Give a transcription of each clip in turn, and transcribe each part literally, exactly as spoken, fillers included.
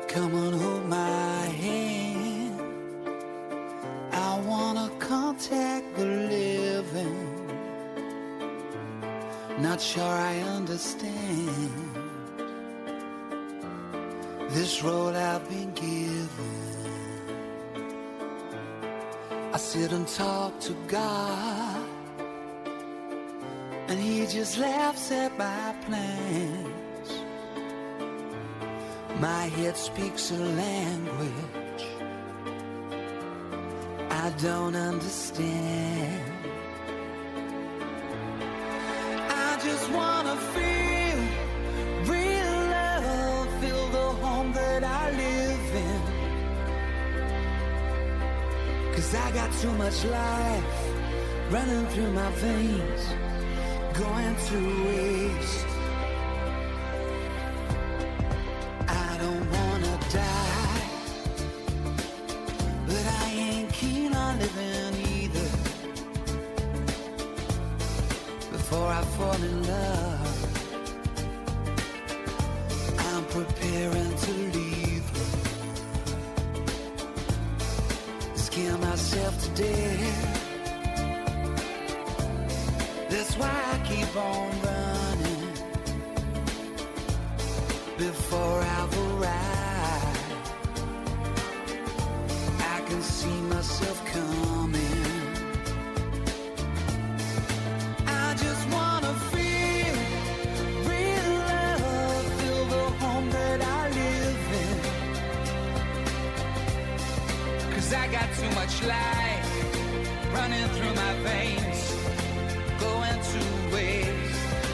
Come on, hold my hand. I wanna contact the living. Not sure I understand this road I've been given. I sit and talk to God, and He just laughs at my plans. My head speaks a language I don't understand. I just wanna feel real love, feel the home that I live in. 'Cause I got too much life running through my veins, going to waste. I don't wanna die, but I ain't keen on living either. Before I fall in love, I'm preparing to leave her. Scare myself to death. That's why I keep on running before I've arrived. I can see myself coming. I just wanna feel real love, feel the home that I live in. 'Cause I got too much life running through my veins, going to waste.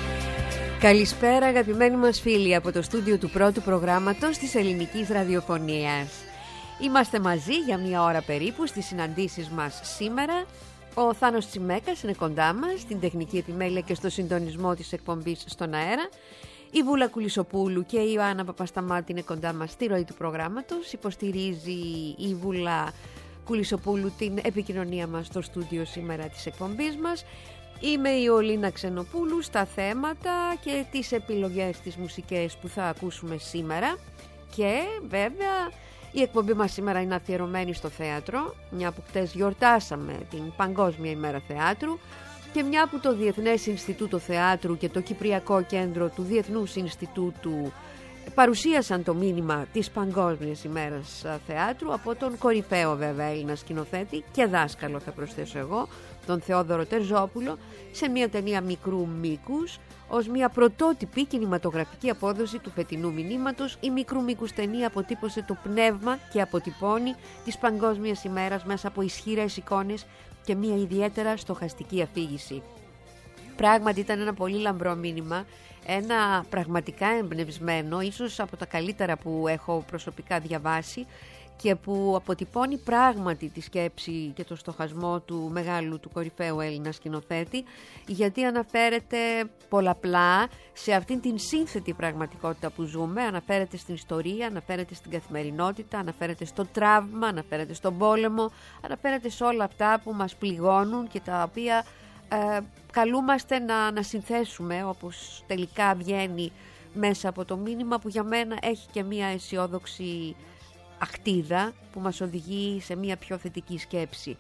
Καλησπέρα αγαπημένοι μας φίλοι από το στούντιο του πρώτου προγράμματος της ελληνικής ραδιοφωνίας. Είμαστε μαζί για μία ώρα περίπου στις συναντήσεις μας σήμερα. Ο Θάνος Τσιμέκας είναι κοντά μας, στην τεχνική επιμέλεια και στο συντονισμό της εκπομπής στον αέρα. Η Βούλα Κουλισοπούλου και η Ιωάννα Παπασταμάτη είναι κοντά μας στη ροή του προγράμματος. Υποστηρίζει η Βούλα Κουλισοπούλου την επικοινωνία μας στο στούντιο σήμερα της εκπομπής μας. Είμαι η Ολίνα Ξενοπούλου στα θέματα και τις επιλογές της μουσικές που θα ακούσουμε σήμερα. Και βέβαια η εκπομπή μας σήμερα είναι αφιερωμένη στο θέατρο, μια που χτες γιορτάσαμε την Παγκόσμια ημέρα θεάτρου και μια που το Διεθνές Ινστιτούτο Θεάτρου και το Κυπριακό Κέντρο του Διεθνούς Ινστιτούτου παρουσίασαν το μήνυμα της Παγκόσμιας ημέρας θεάτρου από τον κορυφαίο βέβαια Έλληνα σκηνοθέτη και δάσκαλο, θα προσθέσω εγώ, τον Θεόδωρο Τερζόπουλο, σε μια ταινία μικρού μήκους, ως μια πρωτότυπη κινηματογραφική απόδοση του φετινού μηνύματος. Η μικρού μήκους ταινία αποτύπωσε το πνεύμα και αποτυπώνει της Παγκόσμιας ημέρας μέσα από ισχυρές εικόνες και μια ιδιαίτερα στοχαστική αφήγηση. Πράγματι ήταν ένα πολύ λαμπρό μήνυμα, ένα πραγματικά εμπνευσμένο, ίσως από τα καλύτερα που έχω προσωπικά διαβάσει και που αποτυπώνει πράγματι τη σκέψη και το στοχασμό του μεγάλου, του κορυφαίου Έλληνα σκηνοθέτη, γιατί αναφέρεται πολλαπλά σε αυτήν την σύνθετη πραγματικότητα που ζούμε, αναφέρεται στην ιστορία, αναφέρεται στην καθημερινότητα, αναφέρεται στο τραύμα, αναφέρεται στον πόλεμο, αναφέρεται σε όλα αυτά που μας πληγώνουν και τα οποία ε, καλούμαστε να, να συνθέσουμε, όπως τελικά βγαίνει μέσα από το μήνυμα που για μένα έχει και μια αισιόδοξη ακτίδα που μας οδηγεί σε μια πιο θετική σκέψη.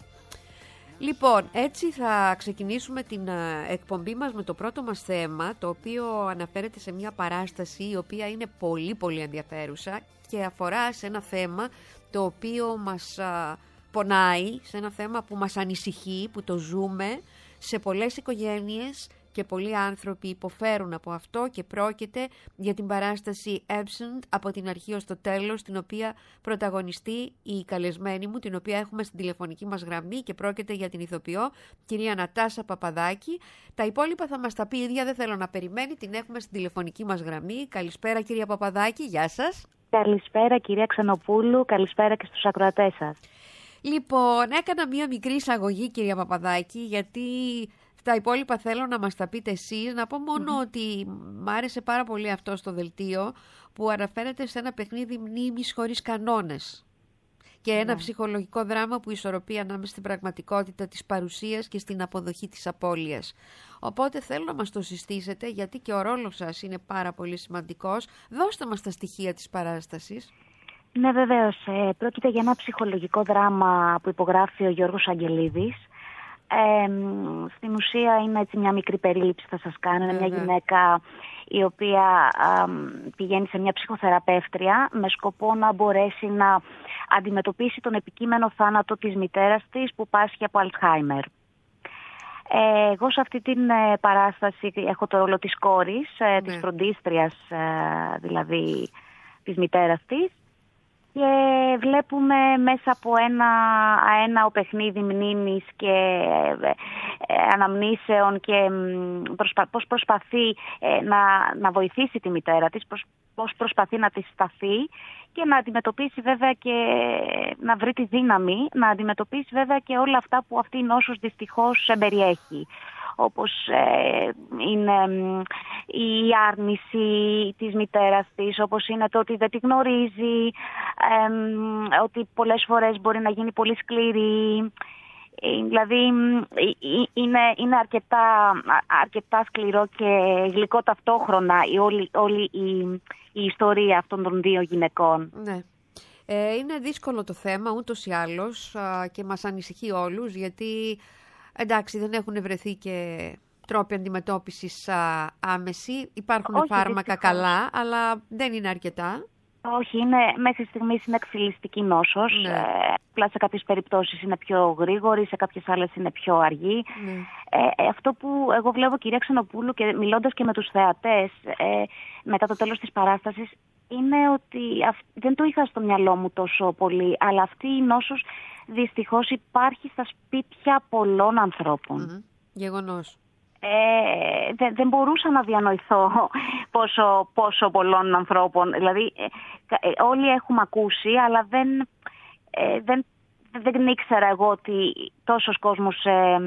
Λοιπόν, έτσι θα ξεκινήσουμε την εκπομπή μας με το πρώτο μας θέμα, το οποίο αναφέρεται σε μια παράσταση η οποία είναι πολύ πολύ ενδιαφέρουσα και αφορά σε ένα θέμα το οποίο μας πονάει, σε ένα θέμα που μας ανησυχεί, που το ζούμε σε πολλές οικογένειες και πολλοί άνθρωποι υποφέρουν από αυτό, και πρόκειται για την παράσταση Absent από την αρχή ως το τέλος, την οποία πρωταγωνιστεί η καλεσμένη μου, την οποία έχουμε στην τηλεφωνική μας γραμμή, και πρόκειται για την ηθοποιό κυρία Νατάσα Παπαδάκη. Τα υπόλοιπα θα μας τα πει η ίδια, δεν θέλω να περιμένει, την έχουμε στην τηλεφωνική μας γραμμή. Καλησπέρα κυρία Παπαδάκη, γεια σας. Καλησπέρα κυρία Ξενοπούλου, καλησπέρα και στους ακροατές σας. Λοιπόν, έκανα μία μικρή εισαγωγή κυρία Παπαδάκη, γιατί τα υπόλοιπα θέλω να μας τα πείτε εσείς. Να πω μόνο mm-hmm. ότι μ' άρεσε πάρα πολύ αυτό στο δελτίο που αναφέρεται σε ένα παιχνίδι μνήμης χωρίς κανόνες και ένα yeah. ψυχολογικό δράμα που ισορροπεί ανάμεσα στην πραγματικότητα της παρουσίας και στην αποδοχή της απώλειας. Οπότε θέλω να μας το συστήσετε, γιατί και ο ρόλος σας είναι πάρα πολύ σημαντικός. Δώστε μας τα στοιχεία της παράστασης. Ναι, βεβαίως. Ε, πρόκειται για ένα ψυχολογικό δράμα που υπογράφει ο Γιώργος Αγγελίδης. Ε, στην ουσία είναι έτσι μια μικρή περίληψη θα σας κάνω. Είναι μια γυναίκα η οποία α, πηγαίνει σε μια ψυχοθεραπεύτρια με σκοπό να μπορέσει να αντιμετωπίσει τον επικείμενο θάνατο της μητέρας της που πάσχει από Αλτσχάιμερ. Ε, εγώ σε αυτή την ε, παράσταση έχω το ρόλο της κόρης, ε, ναι. της φροντίστριας ε, δηλαδή της μητέρας της. Και βλέπουμε μέσα από ένα αέναο παιχνίδι μνήμης και ε, αναμνήσεων και προσπα, πώς προσπαθεί ε, να, να βοηθήσει τη μητέρα της, πώς, πώς προσπαθεί να τη σταθεί και να αντιμετωπίσει βέβαια και να βρει τη δύναμη, να αντιμετωπίσει βέβαια και όλα αυτά που αυτή η νόσος δυστυχώς εμπεριέχει. Όπως ε, είναι η άρνηση της μητέρας της, όπως είναι το ότι δεν τη γνωρίζει, ε, ότι πολλές φορές μπορεί να γίνει πολύ σκληρή. Ε, δηλαδή είναι, είναι αρκετά, αρκετά σκληρό και γλυκό ταυτόχρονα η, όλη, όλη η, η ιστορία αυτών των δύο γυναικών. Ναι. Ε, είναι δύσκολο το θέμα ούτως ή άλλως α, και μας ανησυχεί όλους, γιατί εντάξει, δεν έχουν βρεθεί και τρόποι αντιμετώπισης α, άμεση. Υπάρχουν όχι, φάρμακα δυστυχώς. Καλά, αλλά δεν είναι αρκετά. Όχι, είναι, μέχρι στιγμής είναι εκφυλιστική νόσος. Ναι. Ε, απλά σε κάποιες περιπτώσεις είναι πιο γρήγορη, σε κάποιες άλλες είναι πιο αργή. Ναι. Ε, αυτό που εγώ βλέπω, κυρία Ξενοπούλου, και μιλώντας και με τους θεατές ε, μετά το τέλος της παράστασης, είναι ότι αυ, δεν το είχα στο μυαλό μου τόσο πολύ, αλλά αυτή η νόσος δυστυχώς υπάρχει στα σπίτια πολλών ανθρώπων. Mm-hmm. Γεγονός. Ε, δεν, δεν μπορούσα να διανοηθώ πόσο, πόσο πολλών ανθρώπων. Δηλαδή ε, όλοι έχουμε ακούσει, αλλά δεν, ε, δεν, δεν ήξερα εγώ ότι τόσος κόσμος ε,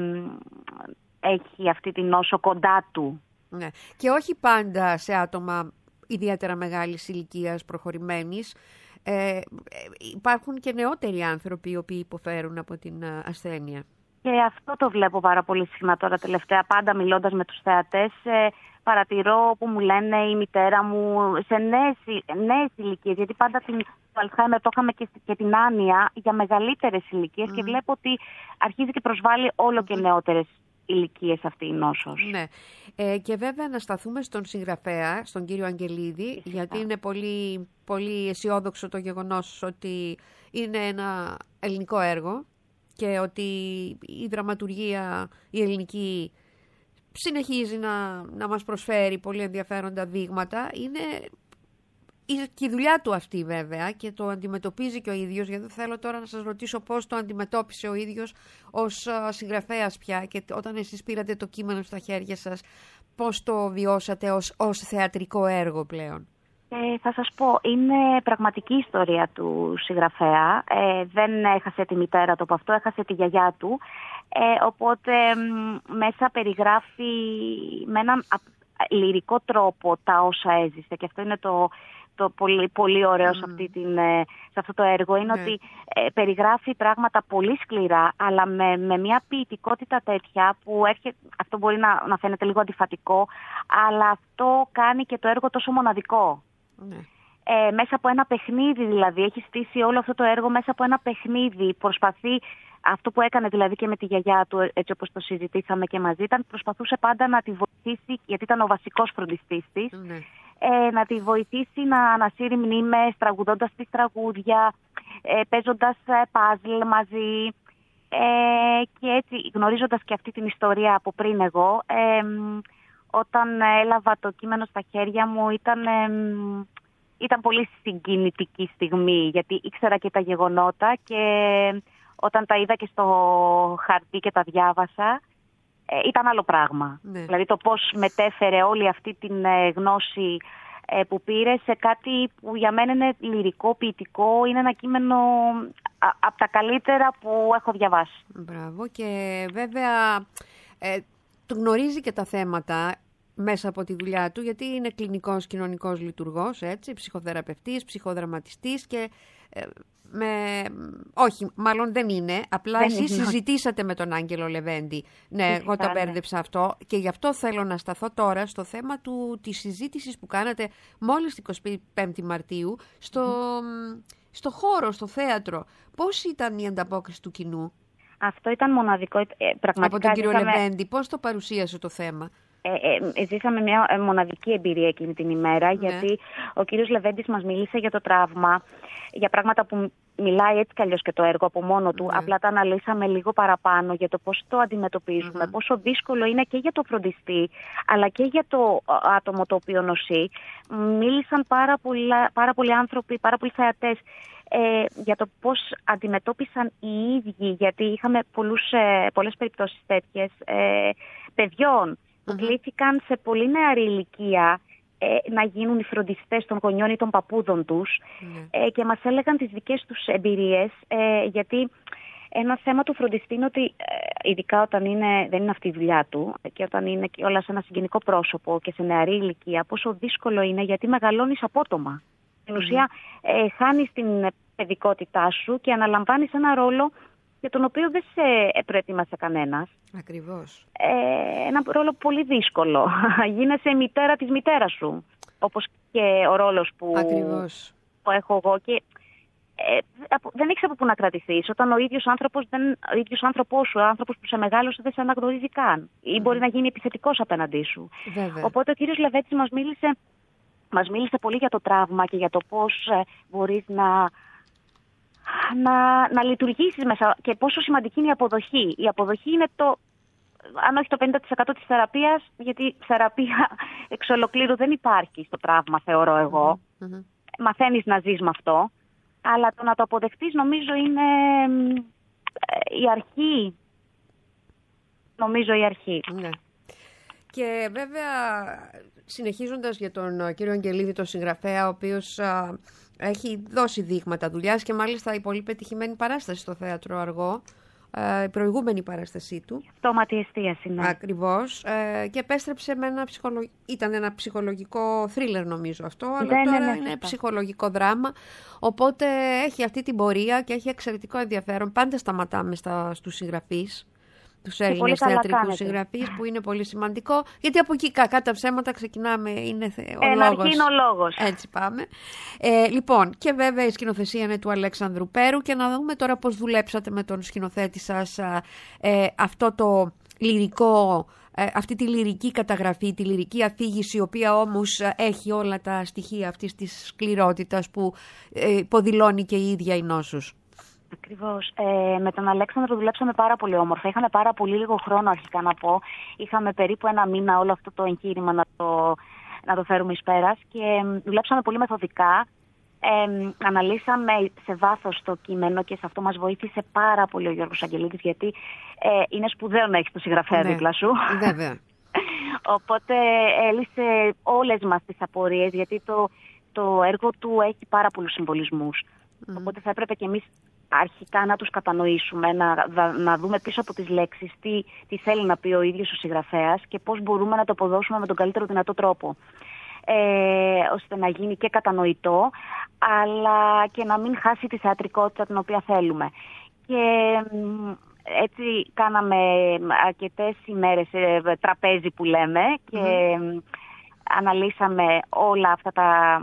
έχει αυτή την νόσο κοντά του. Ναι. Και όχι πάντα σε άτομα ιδιαίτερα μεγάλης ηλικίας, προχωρημένης. Ε, υπάρχουν και νεότεροι άνθρωποι οι οποίοι υποφέρουν από την ασθένεια. Και αυτό το βλέπω πάρα πολύ συχνά τώρα τελευταία. Πάντα μιλώντας με τους θεατές, ε, παρατηρώ που μου λένε η μητέρα μου σε νέες, νέες ηλικίες. Γιατί πάντα την, το Αλτσχάιμερ το είχαμε και, και την άνοια για μεγαλύτερες ηλικίες mm. και βλέπω ότι αρχίζει και προσβάλλει όλο και νεότερες ηλικίες αυτή η νόσος. Ναι. Ε, και βέβαια να σταθούμε στον συγγραφέα, στον κύριο Αγγελίδη, Φυσικά. γιατί είναι πολύ, πολύ αισιόδοξο το γεγονός ότι είναι ένα ελληνικό έργο και ότι η δραματουργία, η ελληνική, συνεχίζει να, να μας προσφέρει πολύ ενδιαφέροντα δείγματα. Είναι και η δουλειά του αυτή βέβαια και το αντιμετωπίζει και ο ίδιος, γιατί θέλω τώρα να σας ρωτήσω πώς το αντιμετώπισε ο ίδιος ως συγγραφέας πια και όταν εσείς πήρατε το κείμενο στα χέρια σας, πώς το βιώσατε ως, ως θεατρικό έργο πλέον. Ε, θα σας πω, είναι πραγματική ιστορία του συγγραφέα. Ε, δεν έχασε τη μητέρα του από αυτό, έχασε τη γιαγιά του. Ε, οπότε μ, μέσα περιγράφει με έναν α, λυρικό τρόπο τα όσα έζησε. Και αυτό είναι το, το πολύ, πολύ ωραίο mm. σε, αυτή την, σε αυτό το έργο. Είναι yeah. ότι ε, περιγράφει πράγματα πολύ σκληρά, αλλά με, με μια ποιητικότητα τέτοια που έρχεται, αυτό μπορεί να, να φαίνεται λίγο αντιφατικό, αλλά αυτό κάνει και το έργο τόσο μοναδικό. Ναι. Ε, μέσα από ένα παιχνίδι δηλαδή, έχει στήσει όλο αυτό το έργο μέσα από ένα παιχνίδι. Προσπαθεί, αυτό που έκανε δηλαδή και με τη γιαγιά του, έτσι όπως το συζητήσαμε και μαζί, ήταν προσπαθούσε πάντα να τη βοηθήσει, γιατί ήταν ο βασικός φροντιστής της, ναι. ε, να τη βοηθήσει να ανασύρει μνήμες, τραγουδώντας τις τραγούδια, ε, παίζοντας παζλ μαζί. Ε, και έτσι γνωρίζοντας και αυτή την ιστορία από πριν εγώ, ε, όταν έλαβα το κείμενο στα χέρια μου ήταν, ε, ήταν πολύ συγκινητική στιγμή, γιατί ήξερα και τα γεγονότα και όταν τα είδα και στο χαρτί και τα διάβασα, ε, ήταν άλλο πράγμα. Ναι. Δηλαδή το πώς μετέφερε όλη αυτή την ε, γνώση ε, που πήρε σε κάτι που για μένα είναι λυρικό, ποιητικό, είναι ένα κείμενο από τα καλύτερα που έχω διαβάσει. Μπράβο, και βέβαια ε, του γνωρίζει και τα θέματα μέσα από τη δουλειά του, γιατί είναι κλινικός κοινωνικός λειτουργός, έτσι, ψυχοθεραπευτής, ψυχοδραματιστής και ε, με... όχι, μάλλον δεν είναι, απλά δεν εσείς είναι. Συζητήσατε με τον Άγγελο Λεβέντη. Ναι, Φυσικά, εγώ το μπέρδεψα ναι. αυτό και γι' αυτό θέλω να σταθώ τώρα στο θέμα του, της συζήτησης που κάνατε μόλις την εικοστή πέμπτη Μαρτίου στο, mm. στο χώρο, στο θέατρο. Πώς ήταν η ανταπόκριση του κοινού? Αυτό ήταν μοναδικό. Ε, πραγματικά, από τον κύριο ζήσαμε... Λεβέντη, πώς το παρουσίασε το θέμα? Ε, ε, ζήσαμε μια ε, μοναδική εμπειρία εκείνη την ημέρα, ναι. Γιατί ο κύριος Λεβέντης μας μίλησε για το τραύμα, για πράγματα που μιλάει έτσι κι αλλιώς και το έργο από μόνο του, ναι. Απλά τα αναλύσαμε λίγο παραπάνω για το πώς το αντιμετωπίζουμε, mm-hmm. πόσο δύσκολο είναι και για το φροντιστή, αλλά και για το άτομο το οποίο νοσεί. Μίλησαν πάρα, πολλά, πάρα πολλοί άνθρωποι, πάρα πολλοί θεατές, Ε, για το πώς αντιμετώπισαν οι ίδιοι, γιατί είχαμε πολλούς, ε, πολλές περιπτώσεις τέτοιες, ε, παιδιών που κλήθηκαν mm-hmm. σε πολύ νεαρή ηλικία ε, να γίνουν οι φροντιστές των γονιών ή των παππούδων τους mm-hmm. ε, και μας έλεγαν τις δικές τους εμπειρίες, ε, γιατί ένα θέμα του φροντιστή είναι ότι ε, ειδικά όταν είναι, δεν είναι αυτή η δουλειά του και όταν είναι όλα σε ένα συγγενικό πρόσωπο και σε νεαρή ηλικία, πόσο δύσκολο είναι, γιατί μεγαλώνεις απότομα. Στην ουσία ε, χάνεις την παιδικότητά σου και αναλαμβάνεις ένα ρόλο για τον οποίο δεν σε προετοίμασε κανένας. Ακριβώς. Ε, ένα ρόλο πολύ δύσκολο. Γίνεσαι μητέρα της μητέρας σου. Όπως και ο ρόλος που, που έχω εγώ. Και, ε, δεν έχεις από πού να κρατηθείς. Όταν ο ίδιος άνθρωπος, δεν, ο ίδιος άνθρωπός σου, ο άνθρωπος που σε μεγάλωσε, δεν σε αναγνωρίζει καν. Ή mm. μπορεί να γίνει επιθετικός απέναντί σου. Βέβαια. Οπότε ο κύριος Λεβέντης μας μίλησε, μας μίλησε πολύ για το τραύμα και για το πώς ε, μπορείς να... Να, να λειτουργήσεις μέσα και πόσο σημαντική είναι η αποδοχή. Η αποδοχή είναι το, αν όχι το πενήντα τοις εκατό της θεραπείας, γιατί θεραπεία εξ ολοκλήρου δεν υπάρχει στο τραύμα, θεωρώ εγώ. Mm-hmm. Μαθαίνεις να ζεις με αυτό, αλλά το να το αποδεχτείς νομίζω είναι η αρχή. Νομίζω η αρχή. Ναι. Και βέβαια, συνεχίζοντας για τον κύριο Αγγελίδη, τον συγγραφέα, ο οποίος α, έχει δώσει δείγματα δουλειάς και μάλιστα η πολύ πετυχημένη παράσταση στο Θέατρο Αργό, α, η προηγούμενη παράστασή του. Αυτόματη εστίαση, ναι. Ακριβώς. Ε, και επέστρεψε με ένα ψυχολογικό... Ήταν ένα ψυχολογικό θρίλερ νομίζω αυτό, αλλά δεν τώρα είναι, είναι ψυχολογικό δράμα. Οπότε έχει αυτή την πορεία και έχει εξαιρετικό ενδιαφέρον. Πάντα σταματάμε στα, στους συγγραφείς, τους Έλληνες θεατρικούς συγγραφείς, που είναι πολύ σημαντικό, γιατί από εκεί κακά τα ψέματα ξεκινάμε, είναι ο Εν λόγος. Αρχή είναι ο λόγος. Έτσι πάμε. Ε, λοιπόν, και βέβαια η σκηνοθεσία είναι του Αλέξανδρου Πέρου, και να δούμε τώρα πώς δουλέψατε με τον σκηνοθέτη σας ε, αυτό το λυρικό, ε, αυτή τη λυρική καταγραφή, τη λυρική αφήγηση, η οποία όμως έχει όλα τα στοιχεία αυτής της σκληρότητας που ε, υποδηλώνει και η ίδια η νόσους. Ακριβώς. Ε, με τον Αλέξανδρο δουλέψαμε πάρα πολύ όμορφα. Είχαμε πάρα πολύ λίγο χρόνο, αρχικά να πω. Είχαμε περίπου ένα μήνα όλο αυτό το εγχείρημα να το, να το φέρουμε εις πέρας και δουλέψαμε πολύ μεθοδικά. Ε, αναλύσαμε σε βάθος το κείμενο και σε αυτό μας βοήθησε πάρα πολύ ο Γιώργος Αγγελίδης, γιατί ε, είναι σπουδαίο να έχεις το συγγραφέα ναι, δίπλα σου. Βέβαια. Οπότε έλυσε όλες μας τις απορίες, γιατί το, το έργο του έχει πάρα πολλούς συμβολισμούς. Mm. Οπότε θα έπρεπε και εμείς αρχικά να τους κατανοήσουμε, να, να δούμε πίσω από τις λέξεις τι, τι θέλει να πει ο ίδιος ο συγγραφέας και πώς μπορούμε να το αποδώσουμε με τον καλύτερο δυνατό τρόπο. Ε, ώστε να γίνει και κατανοητό, αλλά και να μην χάσει τη θεατρικότητα την οποία θέλουμε. Και έτσι κάναμε αρκετές ημέρες τραπέζι που λέμε και mm-hmm. αναλύσαμε όλα αυτά τα,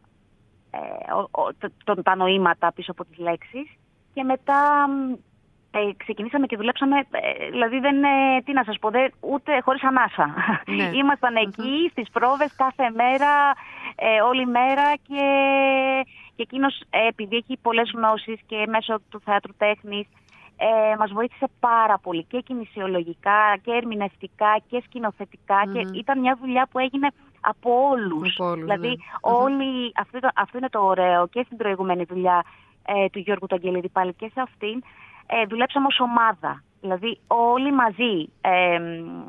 ε, ο, ο, το, τα νοήματα πίσω από τις λέξεις και μετά ε, ξεκινήσαμε και δουλέψαμε, ε, δηλαδή δεν, ε, τι να σας πω, δε, ούτε χωρίς ανάσα. Ναι. Ήμασταν mm-hmm. εκεί στις πρόβες κάθε μέρα, ε, όλη μέρα και, και εκείνος ε, επειδή έχει πολλές γνώσεις και μέσω του θεάτρου τέχνης, Ε, μας βοήθησε πάρα πολύ και κινησιολογικά και ερμηνευτικά και σκηνοθετικά mm-hmm. και ήταν μια δουλειά που έγινε από όλους. Από όλους δηλαδή ναι. όλοι, mm-hmm. αυτό, αυτό είναι το ωραίο και στην προηγούμενη δουλειά ε, του Γιώργου του Αγγελίδη πάλι και σε αυτήν ε, δουλέψαμε ως ομάδα. Δηλαδή όλοι μαζί ε,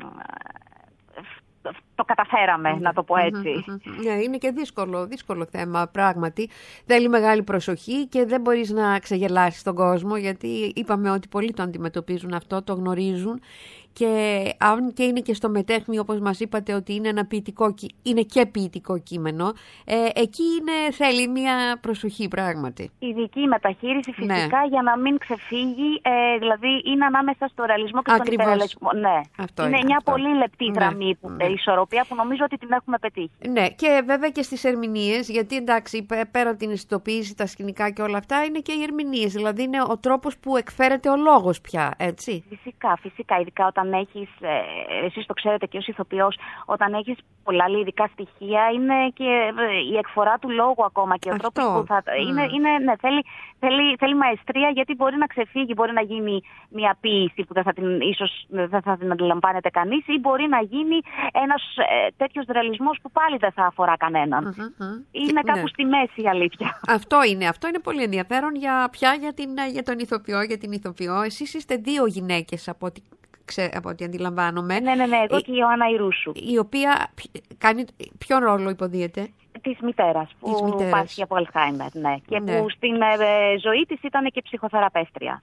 το καταφέραμε, mm-hmm. να το πω έτσι. Mm-hmm. Ναι, είναι και δύσκολο, δύσκολο θέμα πράγματι. Θέλει μεγάλη προσοχή και δεν μπορείς να ξεγελάσεις τον κόσμο, γιατί είπαμε ότι πολλοί το αντιμετωπίζουν αυτό, το γνωρίζουν και αν και είναι και στο μετέχμιο, όπως μας είπατε ότι είναι ένα ποιητικό, είναι και ποιητικό κείμενο, ε, εκεί είναι, θέλει μια προσοχή πράγματι. Ειδική μεταχείριση φυσικά, ναι, για να μην ξεφύγει, ε, δηλαδή είναι ανάμεσα στο ρεαλισμό και στον υπερρεαλισμό. Ναι, αυτό είναι, είναι μια αυτό. πολύ λεπτή ναι, γραμμή, που, ναι. ισορροπία που νομίζω ότι την έχουμε πετύχει. Ναι, και βέβαια και στις ερμηνείες, γιατί εντάξει, πέρα από την αισθητοποίηση, τα σκηνικά και όλα αυτά, είναι και οι ερμηνείες, δηλαδή είναι ο τρόπος που εκφέρεται ο λόγος πια, έτσι. Φυσικά, φυσικά, ειδικά όταν έχεις, ε, εσείς το ξέρετε και ως ηθοποιός, όταν έχεις πολλά λυρικά στοιχεία, είναι και η εκφορά του λόγου ακόμα και ο αυτό. τρόπος που θα... Mm. Είναι, είναι, ναι, θέλει, θέλει, θέλει μαεστρία, γιατί μπορεί να ξεφύγει, μπορεί να γίνει μια ποίηση που δεν θα την, ίσως δεν θα την αντιλαμβάνεται κανείς, ή μπορεί να γίνει ένας ε, τέτοιος ρεαλισμός που πάλι δεν θα αφορά κανέναν. Mm-hmm. Είναι και, κάπου ναι. στη μέση η αλήθεια. Αυτό είναι, αυτό είναι πολύ ενδιαφέρον για, πια για, την, για τον ηθοποιό, για την ηθοποιό. Εσείς είστε δύο γυναίκες από ό,τι, ξε, από ό,τι αντιλαμβάνομαι. Ναι, ναι, ναι, εγώ και η Ιωάννα Ιρούσου. Η οποία κάνει, ποιον ρόλο υποδίεται? Της μητέρας που πάσχει από Αλτσχάιμερ, ναι. Και ναι. που στην ε, ζωή της ήταν και ψυχοθεραπεύτρια.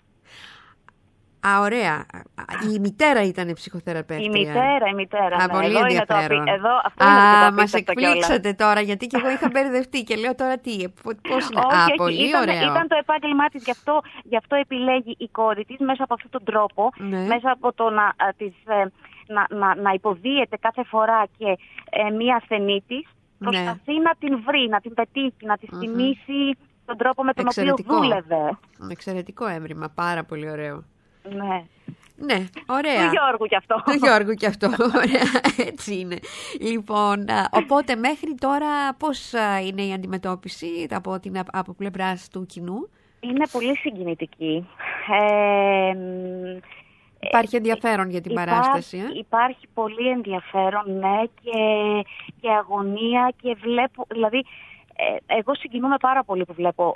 Α, ωραία. Η μητέρα ήταν ψυχοθεραπεύτρια. Η μητέρα, η μητέρα. Α, ναι. πολύ εδώ ενδιαφέρον. Είναι το, εδώ, αυτό Α, είναι το μας εκπλήξατε τώρα, γιατί και εγώ είχα μπερδευτεί και λέω τώρα τι, πώς είναι. Όχι, Α, όχι, πολύ ήταν, ωραίο. Ήταν το επάγγελμά της, γι' αυτό, γι' αυτό επιλέγει η κόρη της μέσα από αυτόν τον τρόπο, ναι. μέσα από το να, της, να, να, να υποδίεται κάθε φορά και ε, μία ασθενή της, προσπαθεί ναι. να την βρει, να την πετύχει, να της mm-hmm. θυμίσει τον τρόπο με τον Εξαιρετικό. οποίο δούλευε. Εξαιρετικό έμβριμα, πάρα πολύ ωραίο. Ναι. Ναι, ωραία. Του Γιώργου κι αυτό. Του Γιώργου κι αυτό, ωραία, έτσι είναι. Λοιπόν, οπότε μέχρι τώρα πώς είναι η αντιμετώπιση από, την, από πλευράς του κοινού? Είναι πολύ συγκινητική. Ε, Υπάρχει ενδιαφέρον για την υπάρχει, παράσταση. Ε? Υπάρχει πολύ ενδιαφέρον, ναι, και, και αγωνία και βλέπω, δηλαδή, ε, εγώ συγκινούμαι πάρα πολύ που βλέπω.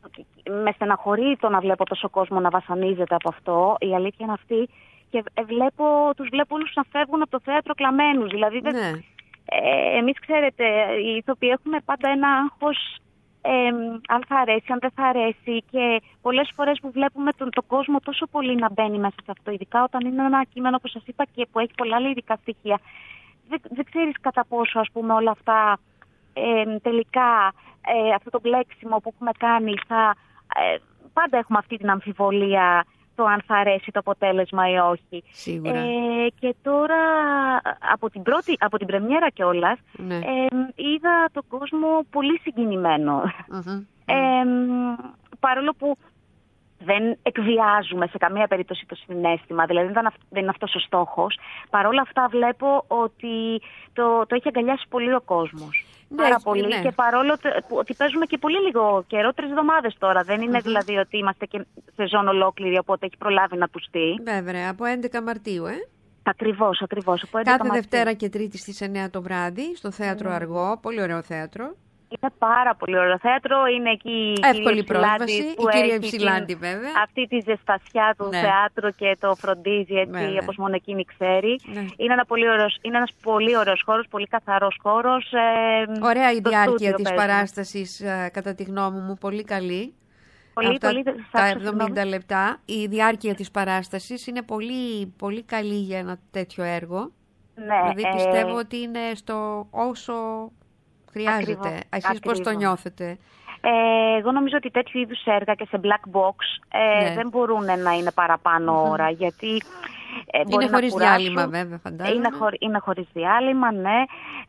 Με στεναχωρεί το να βλέπω τόσο κόσμο να βασανίζεται από αυτό. Η αλήθεια είναι αυτή. Και βλέπω, τους βλέπω όλους να φεύγουν από το θέατρο κλαμμένους. Δηλαδή, ναι. ε, εμείς ξέρετε, οι ηθοποιοί έχουμε πάντα ένα άγχος ε, αν θα αρέσει, αν δεν θα αρέσει. Και πολλές φορές που βλέπουμε τον, τον κόσμο τόσο πολύ να μπαίνει μέσα σε αυτό, ειδικά όταν είναι ένα κείμενο που σας είπα και που έχει πολλά λυρικά στοιχεία, δεν, δεν ξέρεις κατά πόσο, ας πούμε, όλα αυτά ε, τελικά. Ε, αυτό το μπλέξιμο που έχουμε κάνει, θα, ε, πάντα έχουμε αυτή την αμφιβολία το αν θα αρέσει το αποτέλεσμα ή όχι. Σίγουρα. Ε, και τώρα από την, πρώτη, από την πρεμιέρα κιόλας, ναι. ε, είδα τον κόσμο πολύ συγκινημένο. Mm-hmm. Ε, παρόλο που δεν εκβιάζουμε σε καμία περίπτωση το συναίσθημα, δηλαδή δεν, δεν είναι αυτός ο στόχος, παρόλα αυτά βλέπω ότι το, το έχει αγκαλιάσει πολύ ο κόσμος. Ναι, πάρα πολύ ναι. Και παρόλο ότι παίζουμε και πολύ λίγο καιρό, τρεις εβδομάδες τώρα. Δεν είναι mm-hmm. δηλαδή ότι είμαστε και σεζόν ολόκληρη, οπότε έχει προλάβει να ακουστεί. Βέβαια, από έντεκα Μαρτίου, ε. Ακριβώς, ακριβώς. Από Κάθε Μαρτίου. Δευτέρα και Τρίτη στις εννιά το βράδυ, στο Θέατρο mm. Αργό. Πολύ ωραίο θέατρο. Είναι πάρα πολύ ωραίο θέατρο. Είναι εκεί η εύκολη πρόσβαση. Η κυρία Ψηλάντη, βέβαια. Αυτή τη ζεστασιά του ναι. θεάτρου και το φροντίζει έτσι όπως μόνο εκείνη ξέρει. Ναι. Είναι, ένα πολύ ωραίος, είναι ένας πολύ ωραίος χώρος, πολύ καθαρός χώρος. Ε, ωραία η διάρκεια της παράστασης, κατά τη γνώμη μου, πολύ καλή. Πολύ, Αυτά, πολύ, τα εβδομήντα λεπτά. Η διάρκεια της παράστασης είναι πολύ, πολύ καλή για ένα τέτοιο έργο. Ναι, δηλαδή πιστεύω ε... ότι είναι στο όσο χρειάζεται. Ακριβώς, εσείς πώς το νιώθετε? Ε, εγώ νομίζω ότι τέτοιου είδους έργα και σε black box ε, ναι. δεν μπορούν να είναι παραπάνω mm-hmm. ώρα, γιατί ε, μπορεί είναι χωρίς διάλειμμα βέβαια, φαντάζομαι. Είναι, χωρί, είναι χωρίς διάλειμμα, ναι.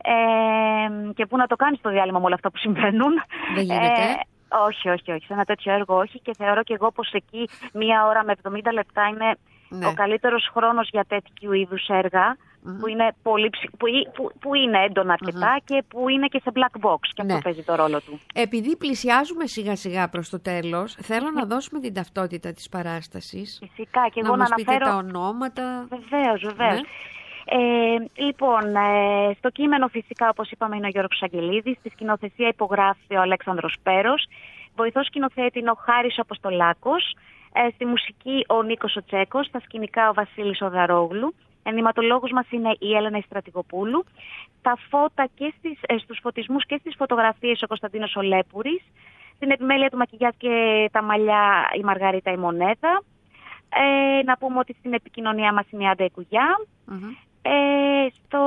Ε, και πού να το κάνεις το διάλειμμα με όλα αυτά που συμβαίνουν. Δεν γίνεται. Ε, όχι, όχι, όχι. Σε ένα τέτοιο έργο όχι, και θεωρώ και εγώ πως εκεί μία ώρα με εβδομήντα λεπτά είναι ναι. ο καλύτερος χρόνος για τέτοιου είδους έργα. Mm-hmm. Που, είναι πολύ, που, που, που είναι έντονα αρκετά mm-hmm. και που είναι και σε black box, και αυτό ναι. παίζει το ρόλο του. Επειδή πλησιάζουμε σιγά σιγά προς το τέλος, θέλω mm. να δώσουμε την ταυτότητα της παράστασης. Φυσικά, και να εγώ μας να πείτε αναφέρω... τα ονόματα. Βεβαίως, βεβαίως. Ναι. Ε, λοιπόν, ε, στο κείμενο φυσικά, όπως είπαμε, είναι ο Γιώργος Αγγελίδης. Στη σκηνοθεσία υπογράφει ο Αλέξανδρος Πέρος. Βοηθός σκηνοθέτη είναι ο Χάρης Αποστολάκος. Ε, στη μουσική ο Νίκος ο Τσέκος. Στα σκηνικά ο Βασίλης Οδαρόγλου. Ενηματολόγος μας είναι η Έλενα Στρατηγοπούλου. Τα φώτα και στις, ε, στους φωτισμούς και στις φωτογραφίες ο Κωνσταντίνος Ολέπούρης. Στην επιμέλεια του μακιγιάζ και τα μαλλιά η Μαργαρίτα η Μονέδα. Ε, να πούμε ότι στην επικοινωνία μας είναι η Άντα Κουγιά. Mm-hmm. Ε, στο,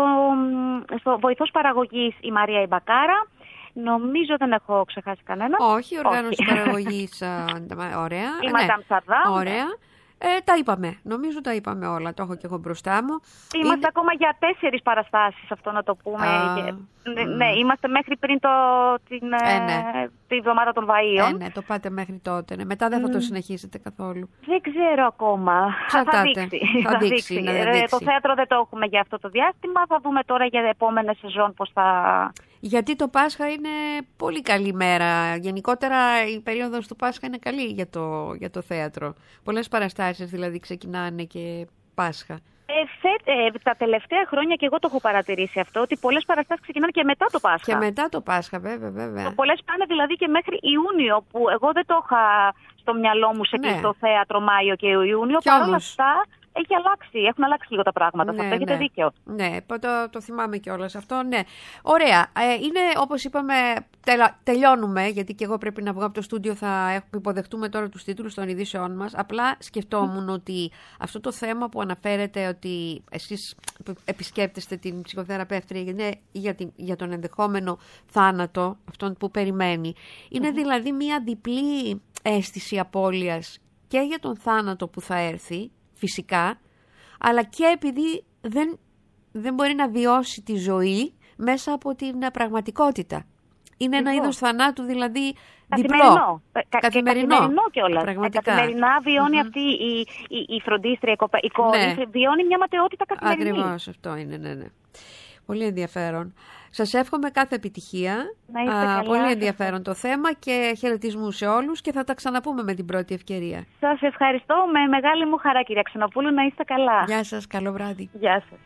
στο βοηθός παραγωγής η Μαρία Ιμπακάρα. Νομίζω δεν έχω ξεχάσει κανένα. Όχι, οργάνωση παραγωγής. Ωραία. Η ναι. Μαντάμ Σαρδά. Ωραία. Ε, τα είπαμε. Νομίζω τα είπαμε όλα. Το έχω και εγώ μπροστά μου. Είμαστε είναι... ακόμα για τέσσερις παραστάσεις, αυτό να το πούμε. Α, και... mm. ναι, ναι, είμαστε μέχρι πριν το, την, ε, ναι. τη εβδομάδα των Βαΐων. Ε, ναι, το πάτε μέχρι τότε. Ναι. Μετά δεν θα mm. το συνεχίσετε καθόλου. Δεν ξέρω ακόμα. Θα, θα δείξει. Θα, θα δείξει, δείξει. Ε, δείξει. Το θέατρο δεν το έχουμε για αυτό το διάστημα. Θα δούμε τώρα για επόμενες σεζόν πώς θα... Γιατί το Πάσχα είναι πολύ καλή μέρα. Γενικότερα η περίοδος του Πάσχα είναι καλή για το, για το θέατρο. Πολλές παραστάσεις δηλαδή ξεκινάνε και Πάσχα. Ε, φε, ε, τα τελευταία χρόνια και εγώ το έχω παρατηρήσει αυτό, ότι πολλές παραστάσεις ξεκινάνε και μετά το Πάσχα. Και μετά το Πάσχα, βέβαια, βέβαια. Πολλές πάνε δηλαδή και μέχρι Ιούνιο, που εγώ δεν το είχα στο μυαλό μου σε κλειστό ναι. θέατρο Μάιο και Ιούνιο. Παρ' όλα αυτά έχει αλλάξει, έχουν αλλάξει λίγο τα πράγματα. Ναι, αυτό έχετε ναι. δίκιο. Ναι, το, το θυμάμαι κιόλας αυτό, ναι. Ωραία. Ε, είναι, όπως είπαμε, τελα, τελειώνουμε, γιατί και εγώ πρέπει να βγω από το στούντιο, θα υποδεχτούμε τώρα τους τίτλους των ειδήσεών μας. Απλά σκεφτόμουν mm. ότι αυτό το θέμα που αναφέρετε, ότι εσείς επισκέπτεστε την ψυχοθεραπεύτρια ναι, για, την, για τον ενδεχόμενο θάνατο, αυτόν που περιμένει, είναι mm. δηλαδή μια διπλή αίσθηση απώλειας και για τον θάνατο που θα έρθει, φυσικά, αλλά και επειδή δεν, δεν μπορεί να βιώσει τη ζωή μέσα από την πραγματικότητα. Είναι ένα είδος θανάτου, δηλαδή καθημερινό. διπλό. Κα, καθημερινό. καθημερινό κιόλας. Πραγματικά. Καθημερινά βιώνει mm-hmm. αυτή η, η, η φροντίστρια, η, κοπα, η κόρη, ναι. βιώνει μια ματαιότητα καθημερινή. Ακριβώς αυτό είναι, ναι, ναι. Πολύ ενδιαφέρον. Σας εύχομαι κάθε επιτυχία. Να είστε καλά. Πολύ ενδιαφέρον το θέμα και χαιρετισμού σε όλους και θα τα ξαναπούμε με την πρώτη ευκαιρία. Σας ευχαριστώ με μεγάλη μου χαρά, κυρία Ξενοπούλου. Να είστε καλά. Γεια σας. Καλό βράδυ. Γεια σας.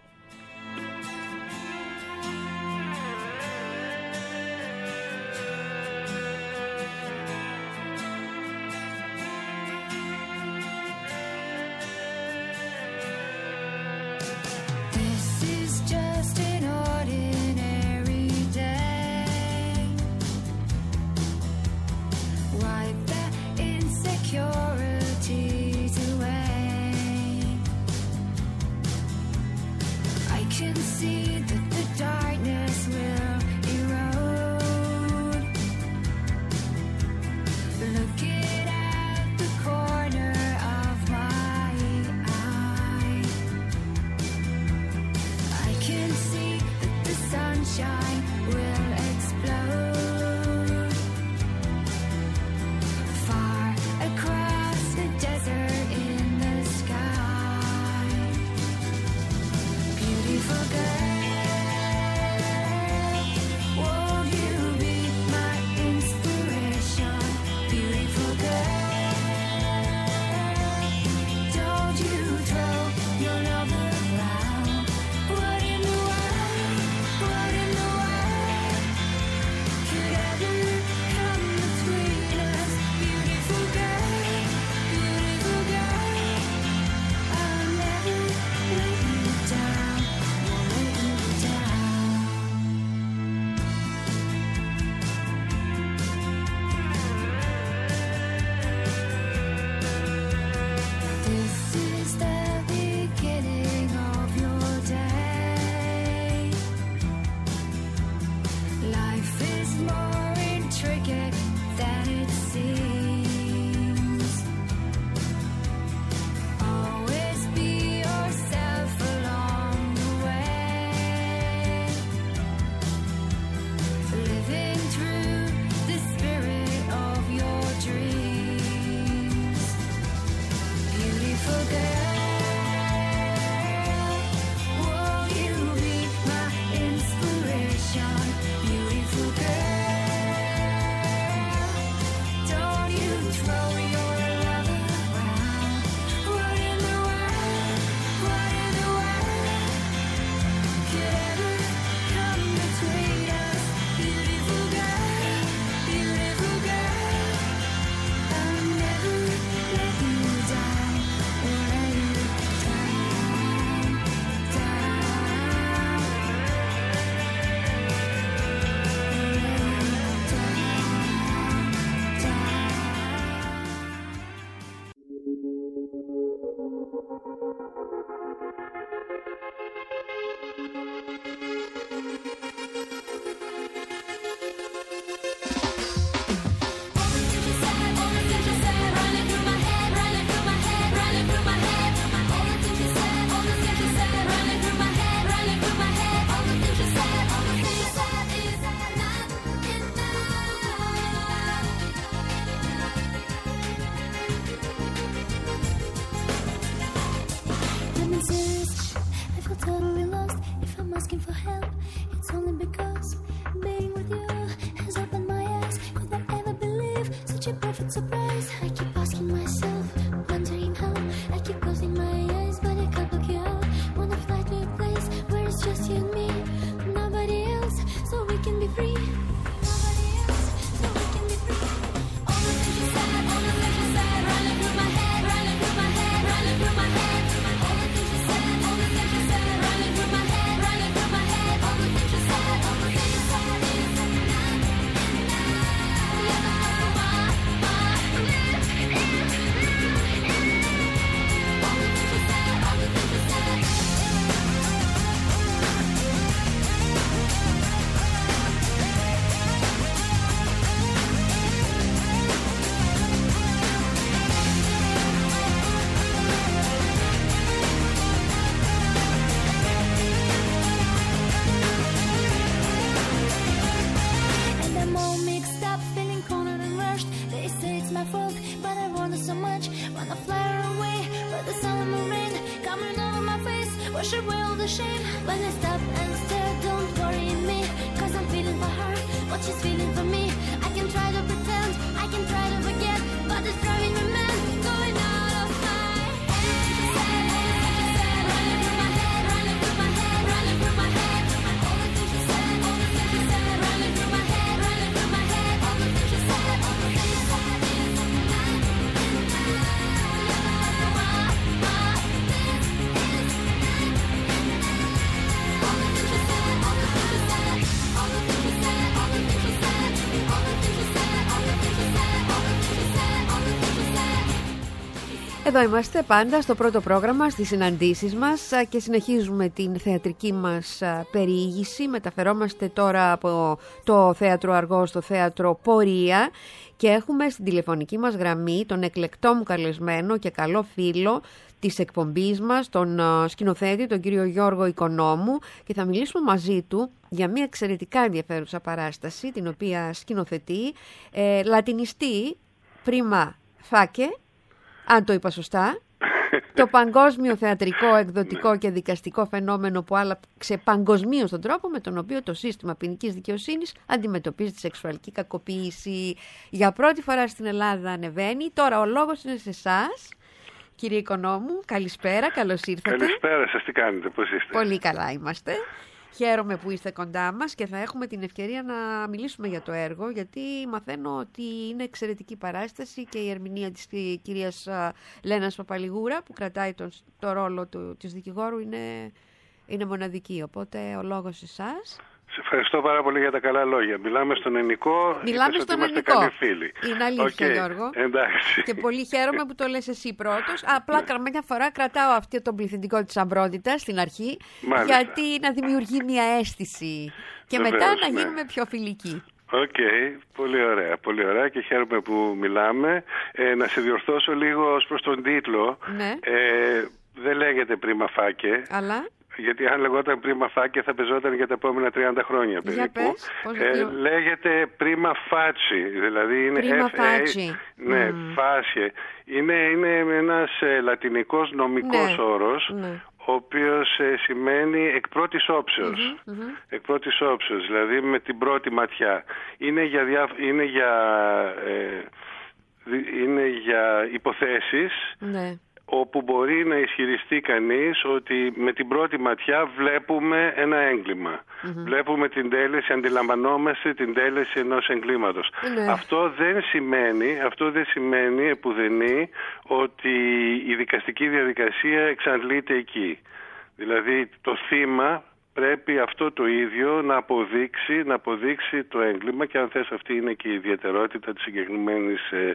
wash away all the shame. When I stop and stare, don't worry me, cause I'm feeling for her what she's feeling for me. I can try to pretend, I can try to forget, but it's driving me mad, going out of my head. Running through my head, running through my head, running through my head. All the things she said, all the things she said, running through my head, running through my head. All the things she said, all the things she said. Εδώ είμαστε πάντα στο πρώτο πρόγραμμα, στις συναντήσεις μας και συνεχίζουμε την θεατρική μας περιήγηση. Μεταφερόμαστε τώρα από το Θέατρο Αργό στο Θέατρο Πορεία και έχουμε στην τηλεφωνική μας γραμμή τον εκλεκτό μου καλεσμένο και καλό φίλο της εκπομπής μας, τον σκηνοθέτη, τον κύριο Γιώργο Οικονόμου, και θα μιλήσουμε μαζί του για μια εξαιρετικά ενδιαφέρουσα παράσταση την οποία σκηνοθετεί, ε, λατινιστή πρίμα φάκε, αν το είπα σωστά, το παγκόσμιο θεατρικό, εκδοτικό και δικαστικό φαινόμενο που άλλαξε παγκοσμίως τον τρόπο με τον οποίο το σύστημα ποινικής δικαιοσύνης αντιμετωπίζει τη σεξουαλική κακοποίηση. Για πρώτη φορά στην Ελλάδα ανεβαίνει. Τώρα ο λόγος είναι σε εσάς, κύριε Οικονόμου. Καλησπέρα, καλώς ήρθατε. Καλησπέρα σας, τι κάνετε, πώς είστε? Πολύ καλά είμαστε. Χαίρομαι που είστε κοντά μας και θα έχουμε την ευκαιρία να μιλήσουμε για το έργο, γιατί μαθαίνω ότι είναι εξαιρετική παράσταση και η ερμηνεία της κυρίας Λένας Παπαλιγούρα που κρατάει τον, το ρόλο του, της δικηγόρου είναι, είναι μοναδική. Οπότε ο λόγος σε εσάς. Σε ευχαριστώ πάρα πολύ για τα καλά λόγια. Μιλάμε στον ελληνικό. Μιλάμε στον ελληνικό. Καλοί φίλοι. Είναι αλήθεια, okay. Γιώργο. Εντάξει. Και πολύ χαίρομαι που το λες εσύ πρώτος. Απλά καμιά φορά κρατάω αυτό τον πληθυντικό της αμβρότητας στην αρχή. Μάλιστα. Γιατί να δημιουργεί μια αίσθηση. Και Βεβαίως, μετά να ναι. γίνουμε πιο φιλικοί. Οκ, okay. Πολύ ωραία, πολύ ωραία και χαίρομαι που μιλάμε. Ε, να σε διορθώσω λίγο ως προς τον τίτλο. Ναι. Ε, δεν λέγεται πρίμα φάκε. Αλλά... Γιατί αν λεγόταν πρίμα φάκε θα πεζόταν για τα επόμενα τριάντα χρόνια περίπου. Για πες, πώς ε, λέγεται πρίμα φάτσι, δηλαδή είναι πρίμα F A, φάτσι. Ναι, mm. φάσιε. Είναι, είναι ένας ε, λατινικός νομικός ναι. όρος, ναι. ο οποίος ε, σημαίνει εκ πρώτης όψεως. Mm-hmm, mm-hmm. Εκ πρώτης όψεως, δηλαδή με την πρώτη ματιά. Είναι για, διά, είναι για, ε, είναι για υποθέσεις... Ναι. όπου μπορεί να ισχυριστεί κανείς ότι με την πρώτη ματιά βλέπουμε ένα έγκλημα. Mm-hmm. Βλέπουμε την τέλεση, αντιλαμβανόμαστε την τέλεση ενός εγκλήματος. Mm-hmm. Αυτό δεν σημαίνει, αυτό δεν σημαίνει επουδενή ότι η δικαστική διαδικασία εξαντλείται εκεί. Δηλαδή το θύμα πρέπει αυτό το ίδιο να αποδείξει, να αποδείξει το έγκλημα, και αν θες αυτή είναι και η ιδιαιτερότητα της συγκεκριμένης ε,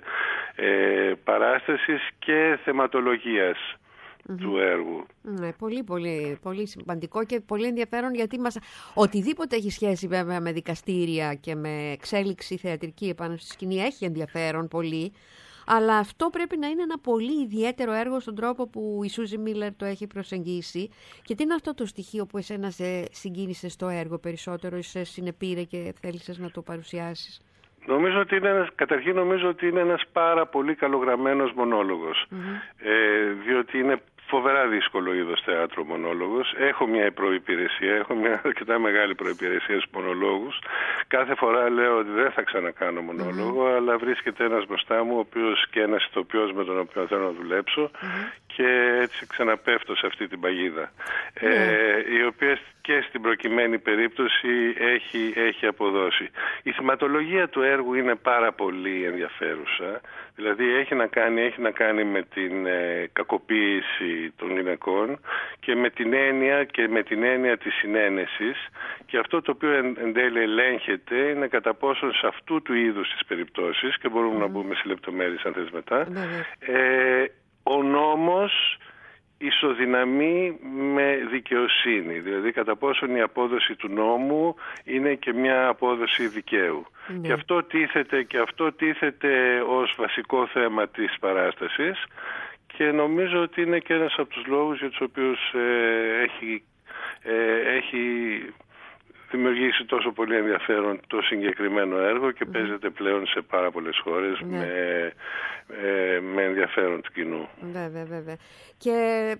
ε, παράστασης και θεματολογίας mm-hmm. του έργου. Ναι, πολύ, πολύ, πολύ σημαντικό και πολύ ενδιαφέρον, γιατί μας, οτιδήποτε έχει σχέση βέβαια με δικαστήρια και με εξέλιξη θεατρική επάνω στη σκηνή έχει ενδιαφέρον πολύ. Αλλά αυτό πρέπει να είναι ένα πολύ ιδιαίτερο έργο στον τρόπο που η Σούζι Μίλλερ το έχει προσεγγίσει. Και τι είναι αυτό το στοιχείο που εσένα σε συγκίνησε στο έργο περισσότερο, σε συνεπήρε και θέλησες να το παρουσιάσεις? Νομίζω ότι είναι ένας, καταρχήν νομίζω ότι είναι ένας πάρα πολύ καλογραμμένος μονόλογος. Mm-hmm. Ε, διότι είναι φοβερά δύσκολο είδος θέατρο μονόλογος. Έχω μια προϋπηρεσία, έχω μια αρκετά μεγάλη προϋπηρεσία στους μονολόγους. Κάθε φορά λέω ότι δεν θα ξανακάνω μονόλογο, mm-hmm. αλλά βρίσκεται ένας μπροστά μου, ο οποίος και ένας ηθοποιός με τον οποίο θέλω να δουλέψω, mm-hmm. και έτσι ξαναπέφτω σε αυτή την παγίδα. Mm-hmm. Ε, η οποία και στην προκειμένη περίπτωση έχει, έχει αποδώσει. Η θεματολογία του έργου είναι πάρα πολύ ενδιαφέρουσα. Δηλαδή έχει να κάνει, έχει να κάνει με την ε, κακοποίηση των γυναικών και με την έννοια και με την έννοια της συνένεσης, και αυτό το οποίο εν, εν τέλει ελέγχεται είναι κατά πόσον σε αυτού του είδους τις περιπτώσεις, και μπορούμε mm. να μπούμε σε λεπτομέρειες αν θες μετά, mm. ε, ο νόμος ισοδυναμεί με δικαιοσύνη, δηλαδή κατά πόσον η απόδοση του νόμου είναι και μια απόδοση δικαίου. Mm. Και αυτό τίθεται, και αυτό τίθεται ως βασικό θέμα της παράστασης, και νομίζω ότι είναι και ένας από τους λόγους για τους οποίους ε, έχει, ε, έχει δημιουργήσει τόσο πολύ ενδιαφέρον το συγκεκριμένο έργο και mm. παίζεται πλέον σε πάρα πολλές χώρες mm. με, ε, με ενδιαφέρον του κοινού. Βέβαια, βέβαια. Και